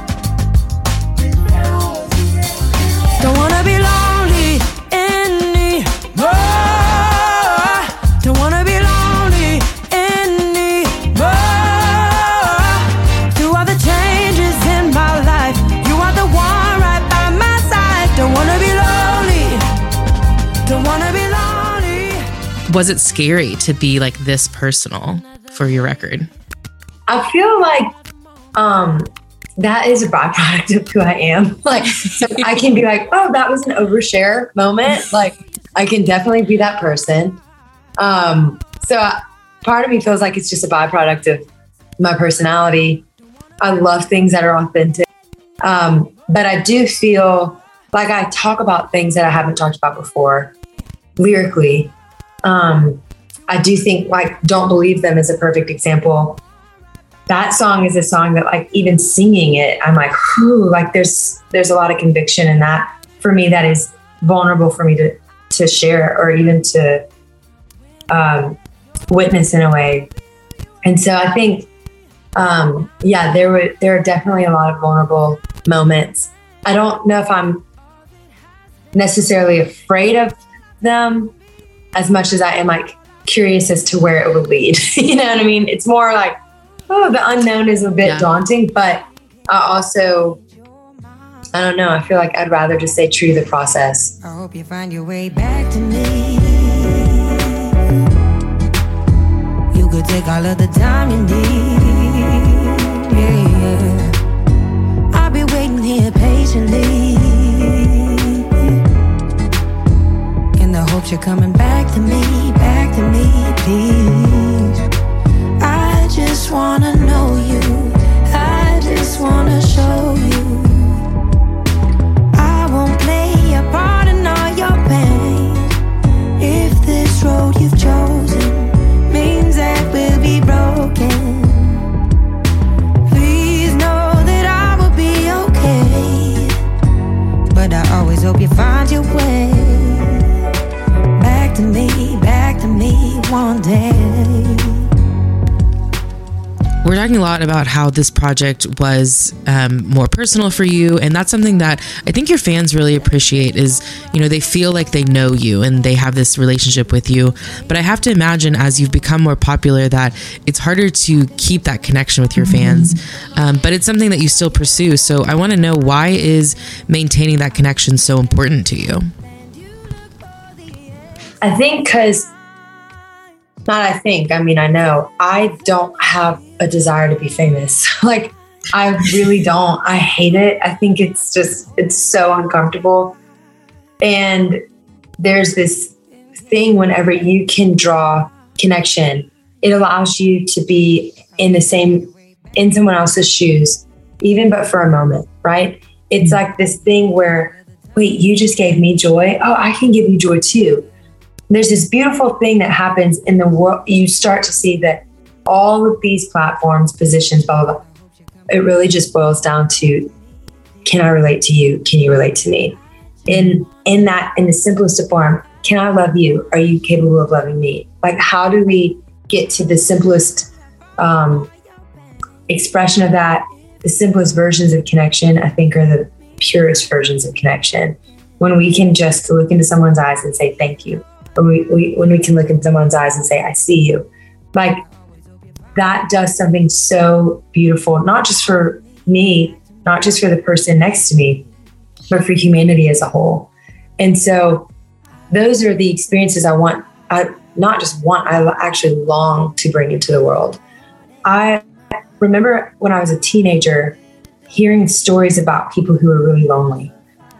Don't wanna be lonely anymore. Don't wanna be lonely anymore. Through all the changes in my life, you are the one right by my side. Don't wanna be lonely. Don't wanna be lonely. Was it scary to be like this personal for your record? I feel like that is a byproduct of who I am. Like, so I can be like, oh, that was an overshare moment. Like, I can definitely be that person. Part of me feels like it's just a byproduct of my personality. I love things that are authentic. But I do feel like I talk about things that I haven't talked about before lyrically. I do think, like, Don't Believe Them is a perfect example. That song is a song that, like, even singing it, I'm like, whew, like there's a lot of conviction in that. For me, that is vulnerable for me to share or even to witness in a way. And so I think yeah, there are definitely a lot of vulnerable moments. I don't know if I'm necessarily afraid of them as much as I am like curious as to where it would lead. You know what I mean? It's more like, oh, the unknown is a bit daunting, but I also, I don't know, I feel like I'd rather just stay true to the process. I hope you find your way back to me. You could take all of the time you need. Yeah. I'll be waiting here patiently in the hopes you're coming back to me, please. I just wanna know you. I just wanna show you. I won't play a part in all your pain. If this road you've chosen means that we'll be broken, please know that I will be okay. But I always hope you find your way back to me one day. We're talking a lot about how this project was more personal for you, and that's something that I think your fans really appreciate is, you know, they feel like they know you and they have this relationship with you. But I have to imagine as you've become more popular that it's harder to keep that connection with your fans, but it's something that you still pursue. So I want to know, why is maintaining that connection so important to you? I think I know I don't have a desire to be famous. Like, I really don't. I hate it. I think it's so uncomfortable. And there's this thing whenever you can draw connection, it allows you to be in someone else's shoes, even but for a moment, right? It's like this thing where, wait, you just gave me joy. Oh, I can give you joy too. There's this beautiful thing that happens in the world. You start to see that all of these platforms, positions, blah, blah, blah, it really just boils down to, can I relate to you? Can you relate to me? In the simplest of form, can I love you? Are you capable of loving me? Like, how do we get to the simplest expression of that? The simplest versions of connection, I think, are the purest versions of connection. When we can just look into someone's eyes and say, thank you. When we can look in someone's eyes and say, I see you. Like, that does something so beautiful, not just for me, not just for the person next to me, but for humanity as a whole. And so those are the experiences I actually long to bring into the world. I remember when I was a teenager hearing stories about people who were really lonely.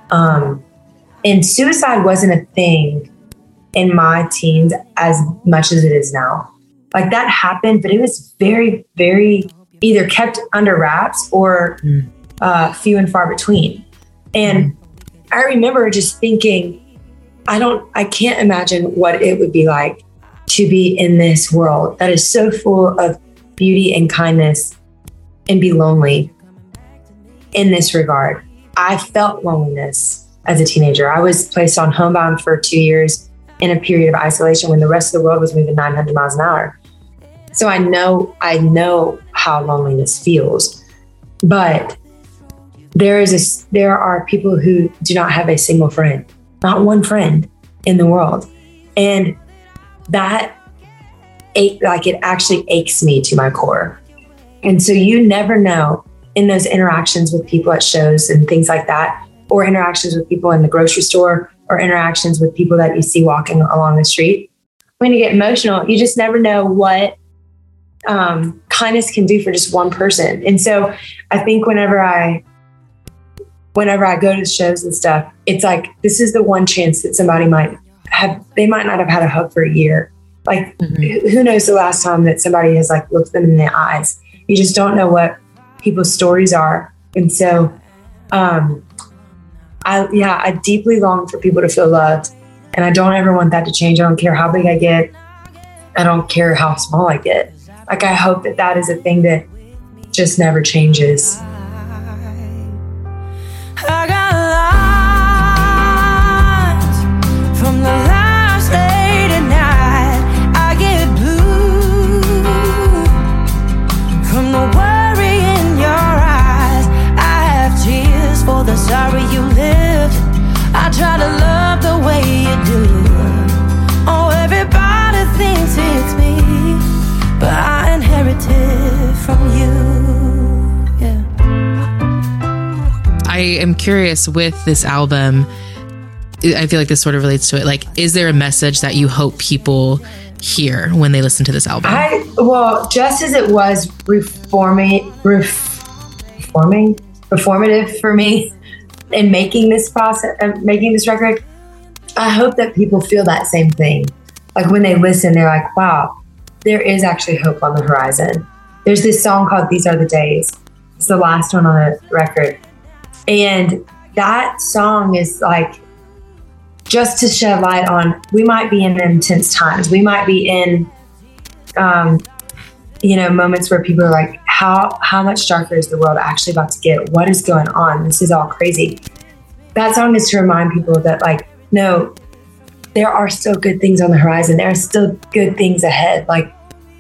And suicide wasn't a thing in my teens as much as it is now. Like, that happened, but it was very, very either kept under wraps or few and far between. And I remember just thinking, I can't imagine what it would be like to be in this world that is so full of beauty and kindness and be lonely in this regard. I felt loneliness as a teenager. I was placed on homebound for 2 years in a period of isolation when the rest of the world was moving 900 miles an hour. So I know how loneliness feels, but there are people who do not have a single friend, not one friend in the world. And that it actually aches me to my core. And so you never know in those interactions with people at shows and things like that, or interactions with people in the grocery store, or interactions with people that you see walking along the street. When you get emotional, you just never know what kindness can do for just one person. And so I think whenever I go to shows and stuff, it's like, this is the one chance that somebody might not have had a hug for a year. Like, who knows the last time that somebody has like looked them in the eyes. You just don't know what people's stories are. And so, I deeply long for people to feel loved, and I don't ever want that to change. I don't care how big I get. I don't care how small I get. Like, I hope that is a thing that just never changes. I got lines from the last late at night. I get blue from the I am curious with this album. I feel like this sort of relates to it. Like, is there a message that you hope people hear when they listen to this album? Well, just as it was reformative for me in making this process, making this record, I hope that people feel that same thing. Like when they listen, they're like, wow, there is actually hope on the horizon. There's this song called These Are the Days. It's the last one on the record. And that song is like, just to shed light on, we might be in intense times. We might be in, moments where people are like, how much darker is the world actually about to get? What is going on? This is all crazy. That song is to remind people that, like, no, there are still good things on the horizon. There are still good things ahead. Like,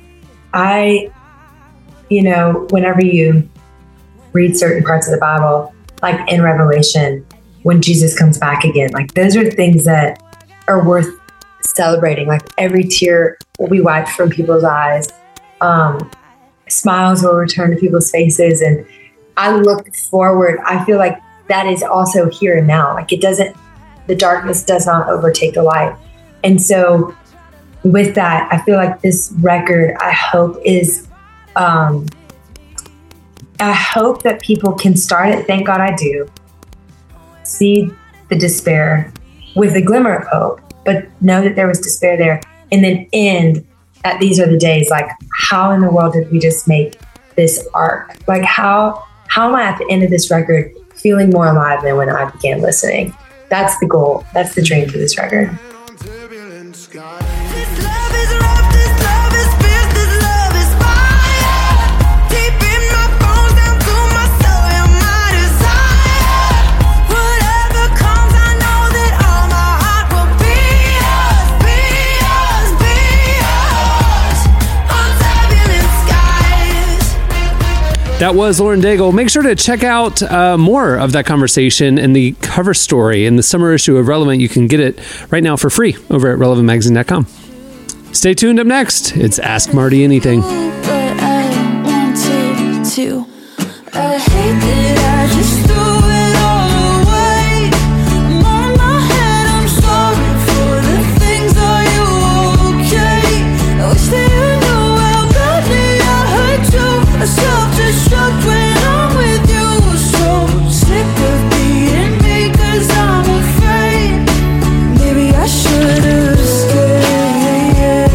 whenever you read certain parts of the Bible, like in Revelation, when Jesus comes back again, like those are things that are worth celebrating. Like every tear will be wiped from people's eyes. Smiles will return to people's faces. And I look forward. I feel like that is also here and now. Like the darkness does not overtake the light. And so with that, I feel like this record, I hope that people can start it. Thank God I do. See the despair with a glimmer of hope, but know that there was despair there, and then end at These Are the Days. Like, how in the world did we just make this arc? Like, how am I at the end of this record feeling more alive than when I began listening? That's the goal. That's the dream for this record. That was Lauren Daigle. Make sure to check out more of that conversation and the cover story in the summer issue of Relevant. You can get it right now for free over at relevantmagazine.com. Stay tuned. Up next, it's Ask Marty Anything. But I wanted to. I hate that I just threw it all away. I'm on my head, I'm sorry for the things. Are you okay? I wish that you knew how badly I hurt you. I self-destruct when I'm with you. So sick of being me, 'cause I'm afraid. Maybe I should have stayed.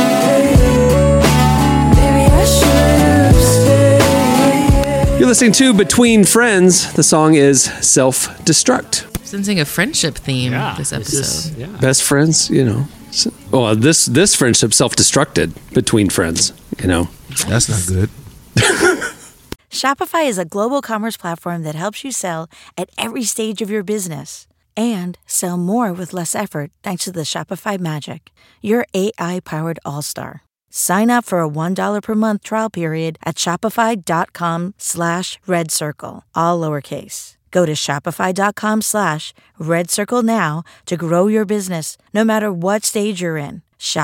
Maybe I should have stayed. You're listening to Between Friends. The song is Self-Destruct. Sensing a friendship theme this episode. Best friends, Well, this friendship self-destructed between friends, That's not good. Shopify is a global commerce platform that helps you sell at every stage of your business and sell more with less effort thanks to the Shopify Magic, your AI-powered all-star. Sign up for a $1 per month trial period at shopify.com/redcircle, all lowercase. Go to shopify.com/redcircle now to grow your business no matter what stage you're in.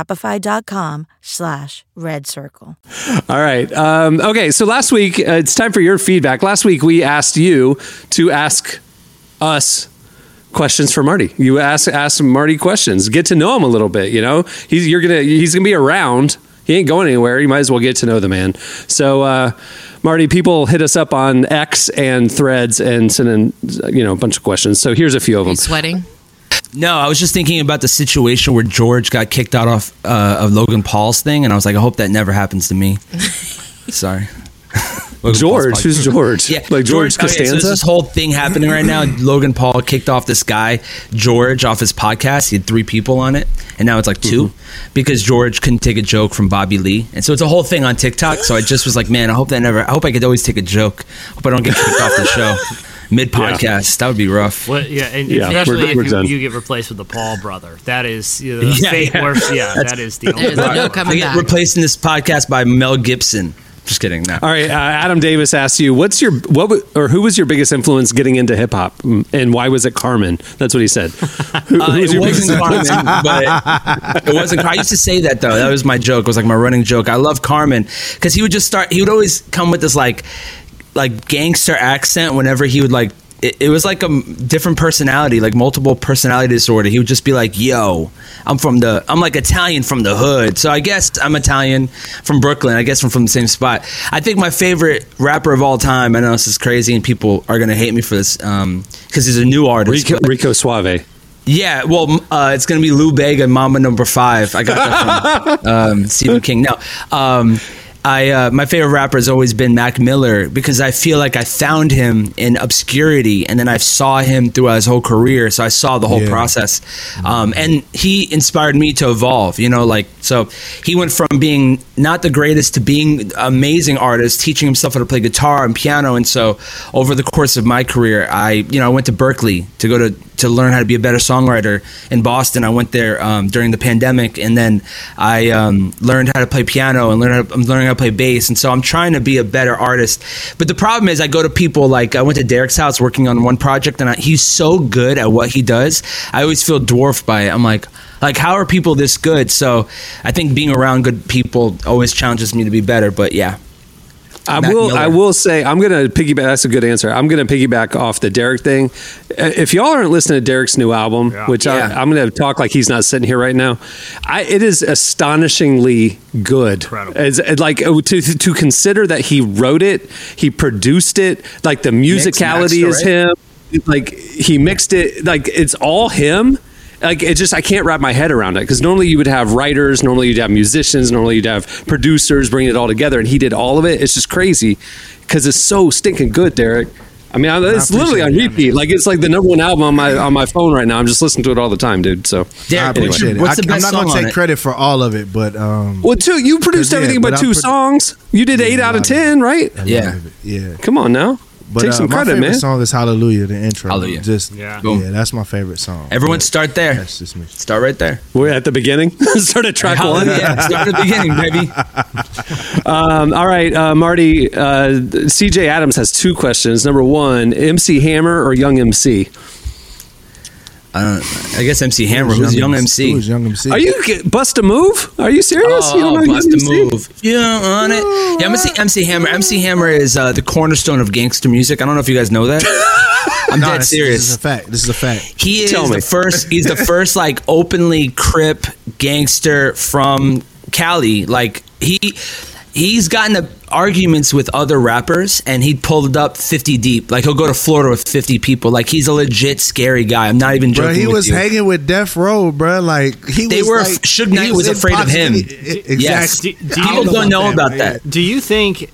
Shopify.com/redcircle. All right. Okay, so last week, it's time for your feedback. Last week, we asked you to ask us questions for Marty. You ask Marty questions. Get to know him a little bit, He's gonna be around. He ain't going anywhere. You might as well get to know the man. So, Marty, people hit us up on X and Threads and send in, a bunch of questions. So here's a few of them. Sweating? No, I was just thinking about the situation where George got kicked out of Logan Paul's thing, and I was like, I hope that never happens to me. Sorry. George? Who's George? Yeah, like George Costanza? So there's this whole thing happening right now. Logan Paul kicked off this guy, George, off his podcast. He had 3 people on it, and now it's like 2 because George couldn't take a joke from Bobby Lee. And so it's a whole thing on TikTok. So I just was like, man, I hope I could always take a joke. Hope I don't get kicked off the show mid-podcast. That would be rough. Well, especially if you get replaced with the Paul brother. That is the fate worst. Yeah, that is the only no coming back. Replaced in this podcast by Mel Gibson. Just kidding. No. All right. Adam Davis asks you, who was your biggest influence getting into hip hop, and why was it Carmen? That's what he said. It wasn't Carmen, but it wasn't. I used to say that though. That was my joke. It was like my running joke. I love Carmen because he would always come with this like gangster accent whenever he would like it was like a different personality, like multiple personality disorder. He would just be like, yo, I'm like Italian from the hood. So I guess I'm Italian from Brooklyn. I guess I'm from the same spot. I think my favorite rapper of all time, I know this is crazy and people are going to hate me for this because he's a new artist. Rico Suave. Yeah, well, it's going to be Lou Bega, Mama Number 5. I got that from Stephen King. No, my favorite rapper has always been Mac Miller because I feel like I found him in obscurity and then I saw him throughout his whole career. So I saw the whole process. And he inspired me to evolve, so he went from being not the greatest to being an amazing artist, teaching himself how to play guitar and piano. And so over the course of my career, I went to Berkeley to learn how to be a better songwriter in Boston. I went there during the pandemic, and then I learned how to play piano and I'm learning how to play bass. And so I'm trying to be a better artist. But the problem is I go to people like I went to Derek's house working on one project, and he's so good at what he does. I always feel dwarfed by it. I'm like how are people this good? So I think being around good people always challenges me to be better. But yeah. I will say, I'm going to piggyback. That's a good answer. I'm going to piggyback off the Derek thing. If y'all aren't listening to Derek's new album, which I'm going to talk like he's not sitting here right now, it is astonishingly good. Incredible. It's like to consider that he wrote it, he produced it, like the musicality is him, like he mixed it, like it's all him. Like I can't wrap my head around it because normally you would have writers, normally you'd have musicians, normally you'd have producers bringing it all together, and he did all of it. It's just crazy because it's so stinking good, Derek. I mean, it's literally on repeat. Like it's like the number one album on my phone right now. I'm just listening to it all the time, dude. So Derek, anyway. what's the best I'm not song going to on take it? credit for all of it, but you produced everything but 2 songs. You did 8 out of 10, right? Yeah. Come on now. But take some my credit, favorite man. song is Hallelujah, the intro. Hallelujah. That's my favorite song. Everyone start there. That's just me. Start right there. We're at the beginning. Start at track 1. Yeah, start at the beginning, baby. All right, Marty. CJ Adams has 2 questions. Number 1, MC Hammer or Young MC? I guess MC Hammer. Who's Young MC? Who's Young MC? Are you bust a move? Are you serious? You don't know bust Young a MC? move. You on it? Yeah, I'm gonna say MC Hammer. MC Hammer is the cornerstone of gangster music. I don't know if you guys know that. I'm dead serious. This is a fact. He is the first. He's the first like openly Crip gangster from Cali. Like he's gotten arguments with other rappers, and he'd pulled up 50 deep. Like he'll go to Florida with 50 people. Like he's a legit scary guy. I'm not even joking. Bro, he with was you. hanging with Death Row, bro. Like Suge Knight was afraid of him. Exactly. Yes. People don't know about that. Do you think?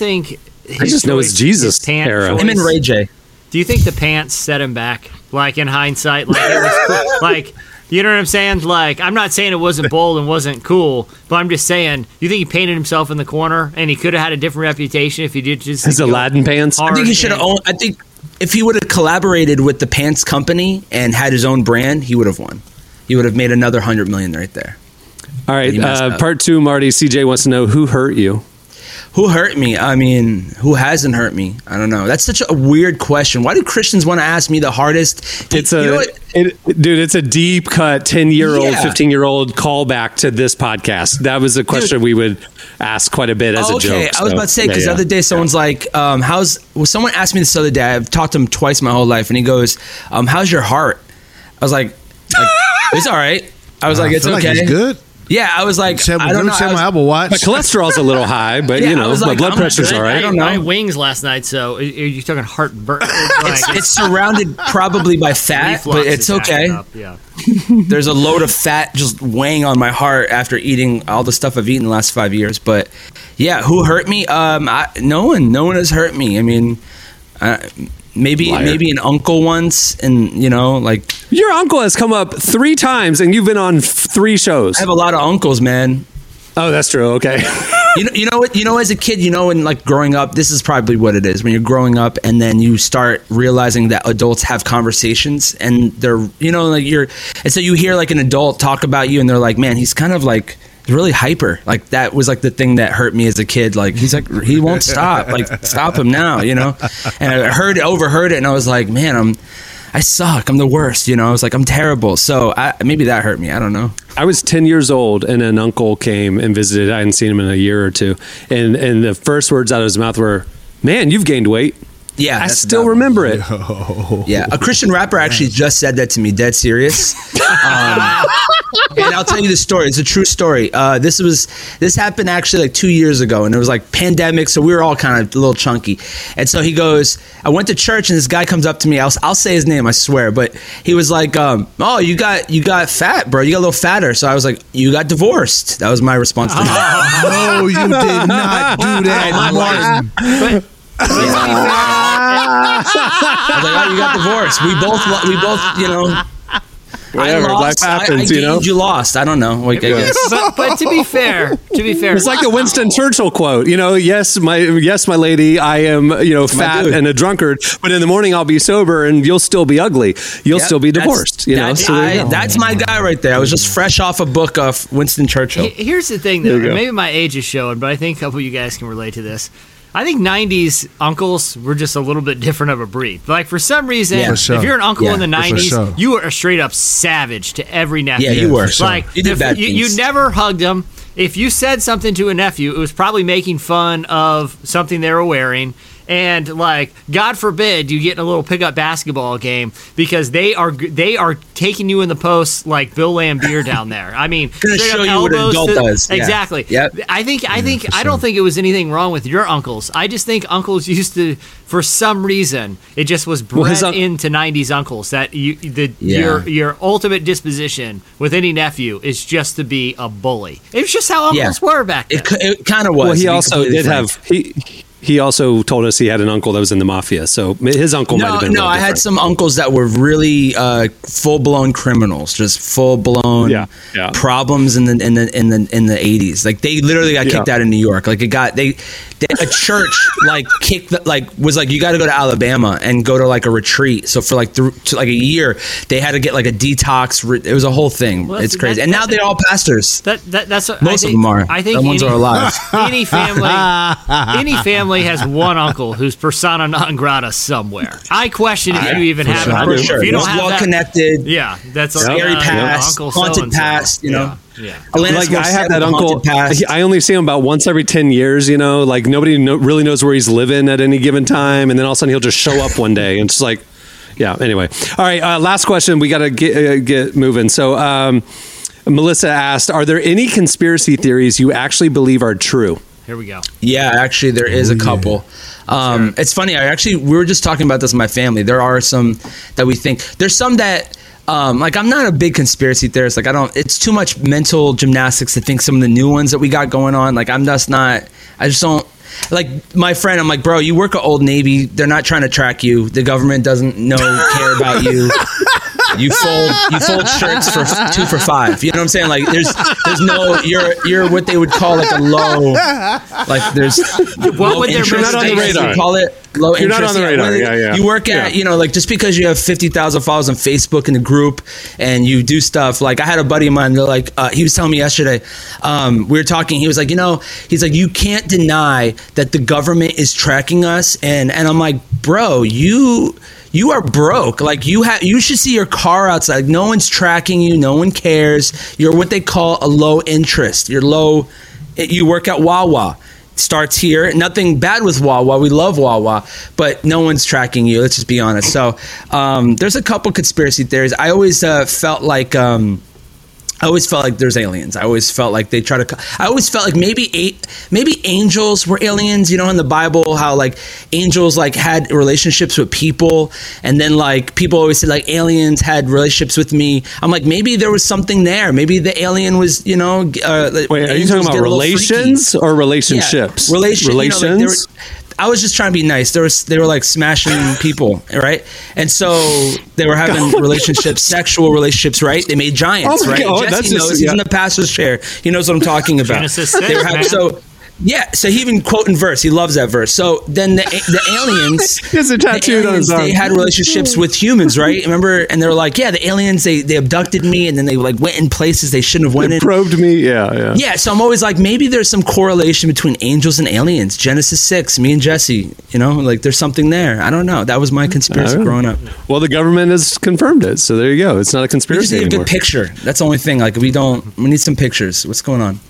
I just know it's Jesus era. Him and Ray J. Do you think the pants set him back? Like in hindsight, like it was cool. Like. You know what I'm saying? Like, I'm not saying it wasn't bold and wasn't cool, but I'm just saying, you think he painted himself in the corner and he could have had a different reputation if he did just his Aladdin pants? I think he should have owned. I think if he would have collaborated with the pants company and had his own brand, he would have won. He would have made another $100 million right there. All right, part 2, Marty. CJ wants to know who hurt you. Who hurt me? I mean, who hasn't hurt me? I don't know. That's such a weird question. Why do Christians want to ask me the hardest? Dude, it's a deep cut 10-year-old, 15-year-ld callback to this podcast. That was a question we would ask quite a bit as a joke. I was about to say, because the other day someone's like, someone asked me this other day. I've talked to him twice my whole life, and he goes, how's your heart? I was like it's all right. I was like, it's okay. Like it's good. Yeah, I was like, I don't know. My Apple Watch. My cholesterol's a little high, but my blood pressure's all right. I don't know. I had wings last night, so are you talking heartburn? It's surrounded probably by fat, but it's okay. Yeah. There's a load of fat just weighing on my heart after eating all the stuff I've eaten the last 5 years. But yeah, who hurt me? No one has hurt me. I mean, maybe an uncle once, and like your uncle has come up 3 times, and you've been on 3 shows. I have a lot of uncles, man. Oh, that's true. Okay. You know what? As a kid, when like growing up, this is probably what it is. When you're growing up, and then you start realizing that adults have conversations, and they're and so you hear like an adult talk about you, and they're like, man, he's kind of like really hyper. Like that was like the thing that hurt me as a kid. Like he's like, he won't stop. Like stop him now, And I overheard it, and I was like, man, I suck. I'm the worst. I was like, I'm terrible. So maybe that hurt me. I don't know. I was 10 years old, and an uncle came and visited. I hadn't seen him in a year or 2, and the first words out of his mouth were, "Man, you've gained weight." Yeah, I that's still that one. remember it. Yeah, a Christian rapper actually just said that to me, dead serious. And I'll tell you the story. It's a true story. This happened actually like 2 years ago, and it was like pandemic, so we were all kind of a little chunky. And so he goes, I went to church, and this guy comes up to me. I'll say his name, I swear, but he was like, "Oh, you got fat, bro. You got a little fatter." So I was like, "You got divorced." That was my response to him. No, you did not do that, Martin. I was like, "Oh, you got divorced." We both, you know. Whatever, life happens, you know. You lost. I don't know. Like, I guess. But to be fair, it's like the Winston Churchill quote. You know, yes, my lady, I am, you know, fat and a drunkard, but in the morning I'll be sober, and you'll still be ugly. You'll still be divorced. That's my guy right there. I was just fresh off a book of Winston Churchill. Here's the thing, though. Maybe my age is showing, but I think a couple of you guys can relate to this. I think 90s uncles were just a little bit different of a breed. Like, for some reason, if you're an uncle in the 90s, you were a straight up savage to every nephew. Yeah, you were. Like, you did bad things. You never hugged them. If you said something to a nephew, it was probably making fun of something they were wearing. And, like, God forbid you get in a little pickup basketball game because they are taking you in the post like Bill Lambier down there. I mean, gonna show you what an adult does. Exactly. Yep. I don't think it was anything wrong with your uncles. I just think uncles used to, for some reason, it just was bred into 90s uncles that your ultimate disposition with any nephew is just to be a bully. It's just how uncles were back then. It kind of was. Well, he also did have He also told us he had an uncle that was in the mafia, so his uncle might have been. No, I had some uncles that were really full-blown criminals, just full-blown problems in the 80s. Like, they literally got kicked out of New York. Like, a church was like, you got to go to Alabama and go to like a retreat. So for like a year, they had to get like a detox. It was a whole thing. Well, it's crazy. And now they're all pastors. That's what, most of them are. I think the ones are alive. Any family has one uncle who's persona non grata somewhere. I question if you even have an uncle. Sure. If you don't have well connected. Yeah, that's a scary past, uncle haunted past. You know. Yeah. Like, I have that uncle. I only see him about once every 10 years. You know, like nobody really knows where he's living at any given time, and then all of a sudden he'll just show up one day, and it's like, yeah. Anyway, all right. Last question. We got to get moving. So, Melissa asked, "Are there any conspiracy theories you actually believe are true?" Here we go. Yeah, actually, there is a couple. It's funny. We were just talking about this in my family. There are some that we think. There's some that. Like, I'm not a big conspiracy theorist. Like, it's too much mental gymnastics to think some of the new ones that we got going on. Like, I just don't, like, my friend, I'm like, bro, you work at Old Navy. They're not trying to track you. The government doesn't care about you. You fold shirts for 2 for $5. You know what I'm saying? Like, there's no, you're what they would call like a low, like there's low interest. You're not on the radar. Call it low interest. You're not on the radar. Yeah. You work at, like, just because you have 50,000 followers on Facebook in a group and you do stuff. Like, I had a buddy of mine, they're like, he was telling me yesterday, we were talking, he was like, he's like, you can't deny that the government is tracking us. And I'm like, bro, you are broke. Like, you should see your car outside. No one's tracking you. No one cares. You're what they call a low interest. You work at Wawa. Starts here. Nothing bad with Wawa. We love Wawa, but no one's tracking you. Let's just be honest. So there's a couple conspiracy theories. I always felt like there's aliens. I always felt like they try to. I always felt like maybe angels were aliens. You know, in the Bible, how like angels like had relationships with people, and then like people always said like aliens had relationships with me. I'm like, maybe there was something there. Maybe the alien was, Wait, are you talking about relations or relationships? Yeah, relations. I was just trying to be nice. They were like smashing people, right? And so they were having relationships, sexual relationships, right? They made giants, right? God, Jesse knows. He's in the pastor's chair. He knows what I'm talking about. Genesis 6, so he even quoting verse. He loves that verse. So then the aliens, it's a tattooed on his arm. They had relationships with humans, right? Remember? And they were like, yeah, the aliens, they abducted me, and then they like went in places they shouldn't have went in. Probed me, yeah. Yeah, so I'm always like, maybe there's some correlation between angels and aliens. Genesis 6, me and Jesse, like there's something there. I don't know. That was my conspiracy growing up. Well, the government has confirmed it, so there you go. It's not a conspiracy anymore. We just need anymore. a good picture. That's the only thing. Like, we need some pictures. What's going on?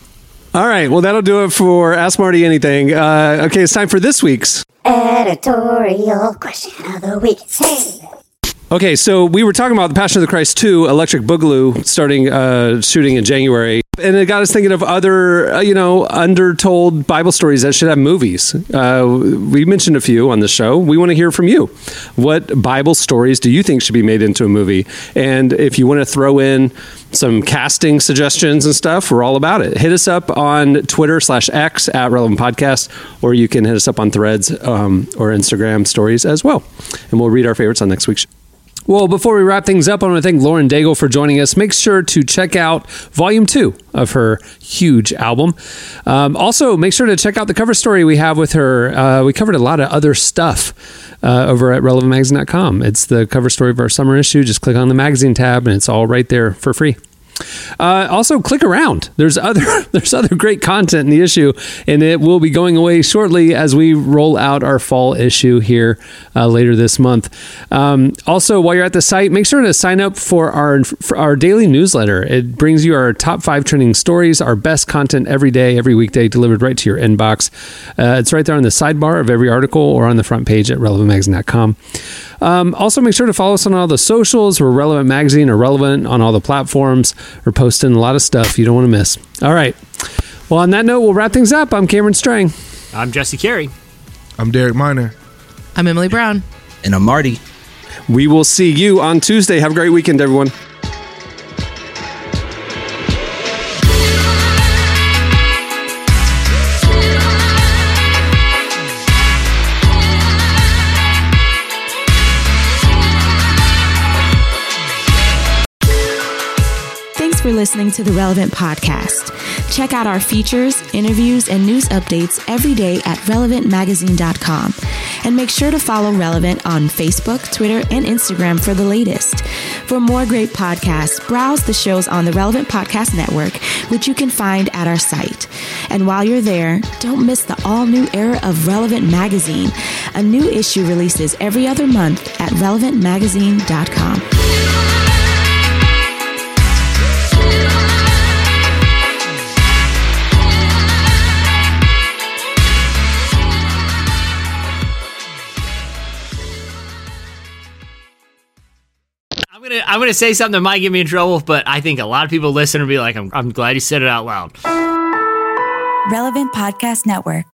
All right. Well, that'll do it for Ask Marty Anything. Okay, it's time for this week's Editorial question of the week. Hey. Okay, so we were talking about The Passion of the Christ 2, Electric Boogaloo, starting shooting in January. And it got us thinking of other, undertold Bible stories that should have movies. We mentioned a few on the show. We want to hear from you. What Bible stories do you think should be made into a movie? And if you want to throw in some casting suggestions and stuff, we're all about it. Hit us up on Twitter/X @Relevant Podcast, or you can hit us up on Threads or Instagram stories as well. And we'll read our favorites on next week's show. Well, before we wrap things up, I want to thank Lauren Daigle for joining us. Make sure to check out Volume 2 of her huge album. Also, make sure to check out the cover story we have with her. We covered a lot of other stuff over at relevantmagazine.com. It's the cover story of our summer issue. Just click on the magazine tab, and it's all right there for free. Also, click around. There's other great content in the issue, and it will be going away shortly as we roll out our fall issue here later this month. Also, while you're at the site, make sure to sign up for our daily newsletter. It brings you our top 5 trending stories, our best content every day, every weekday, delivered right to your inbox. It's right there on the sidebar of every article or on the front page at relevantmagazine.com. Also, make sure to follow us on all the socials. We're Relevant Magazine or Relevant on all the platforms. We're posting a lot of stuff you don't want to miss. All right. Well, on that note, we'll wrap things up. I'm Cameron Strang. I'm Jesse Carey. I'm Derek Miner. I'm Emily Brown. And I'm Marty. We will see you on Tuesday. Have a great weekend, everyone. Thanks for listening to the Relevant Podcast. Check out our features, interviews, and news updates every day at relevantmagazine.com. And make sure to follow Relevant on Facebook, Twitter, and Instagram for the latest. For more great podcasts, browse the shows on the Relevant Podcast Network, which you can find at our site. And while you're there, don't miss the all-new era of Relevant Magazine. A new issue releases every other month at relevantmagazine.com. I'm gonna say something that might get me in trouble, but I think a lot of people listen and be like, I'm glad you said it out loud. Relevant Podcast Network.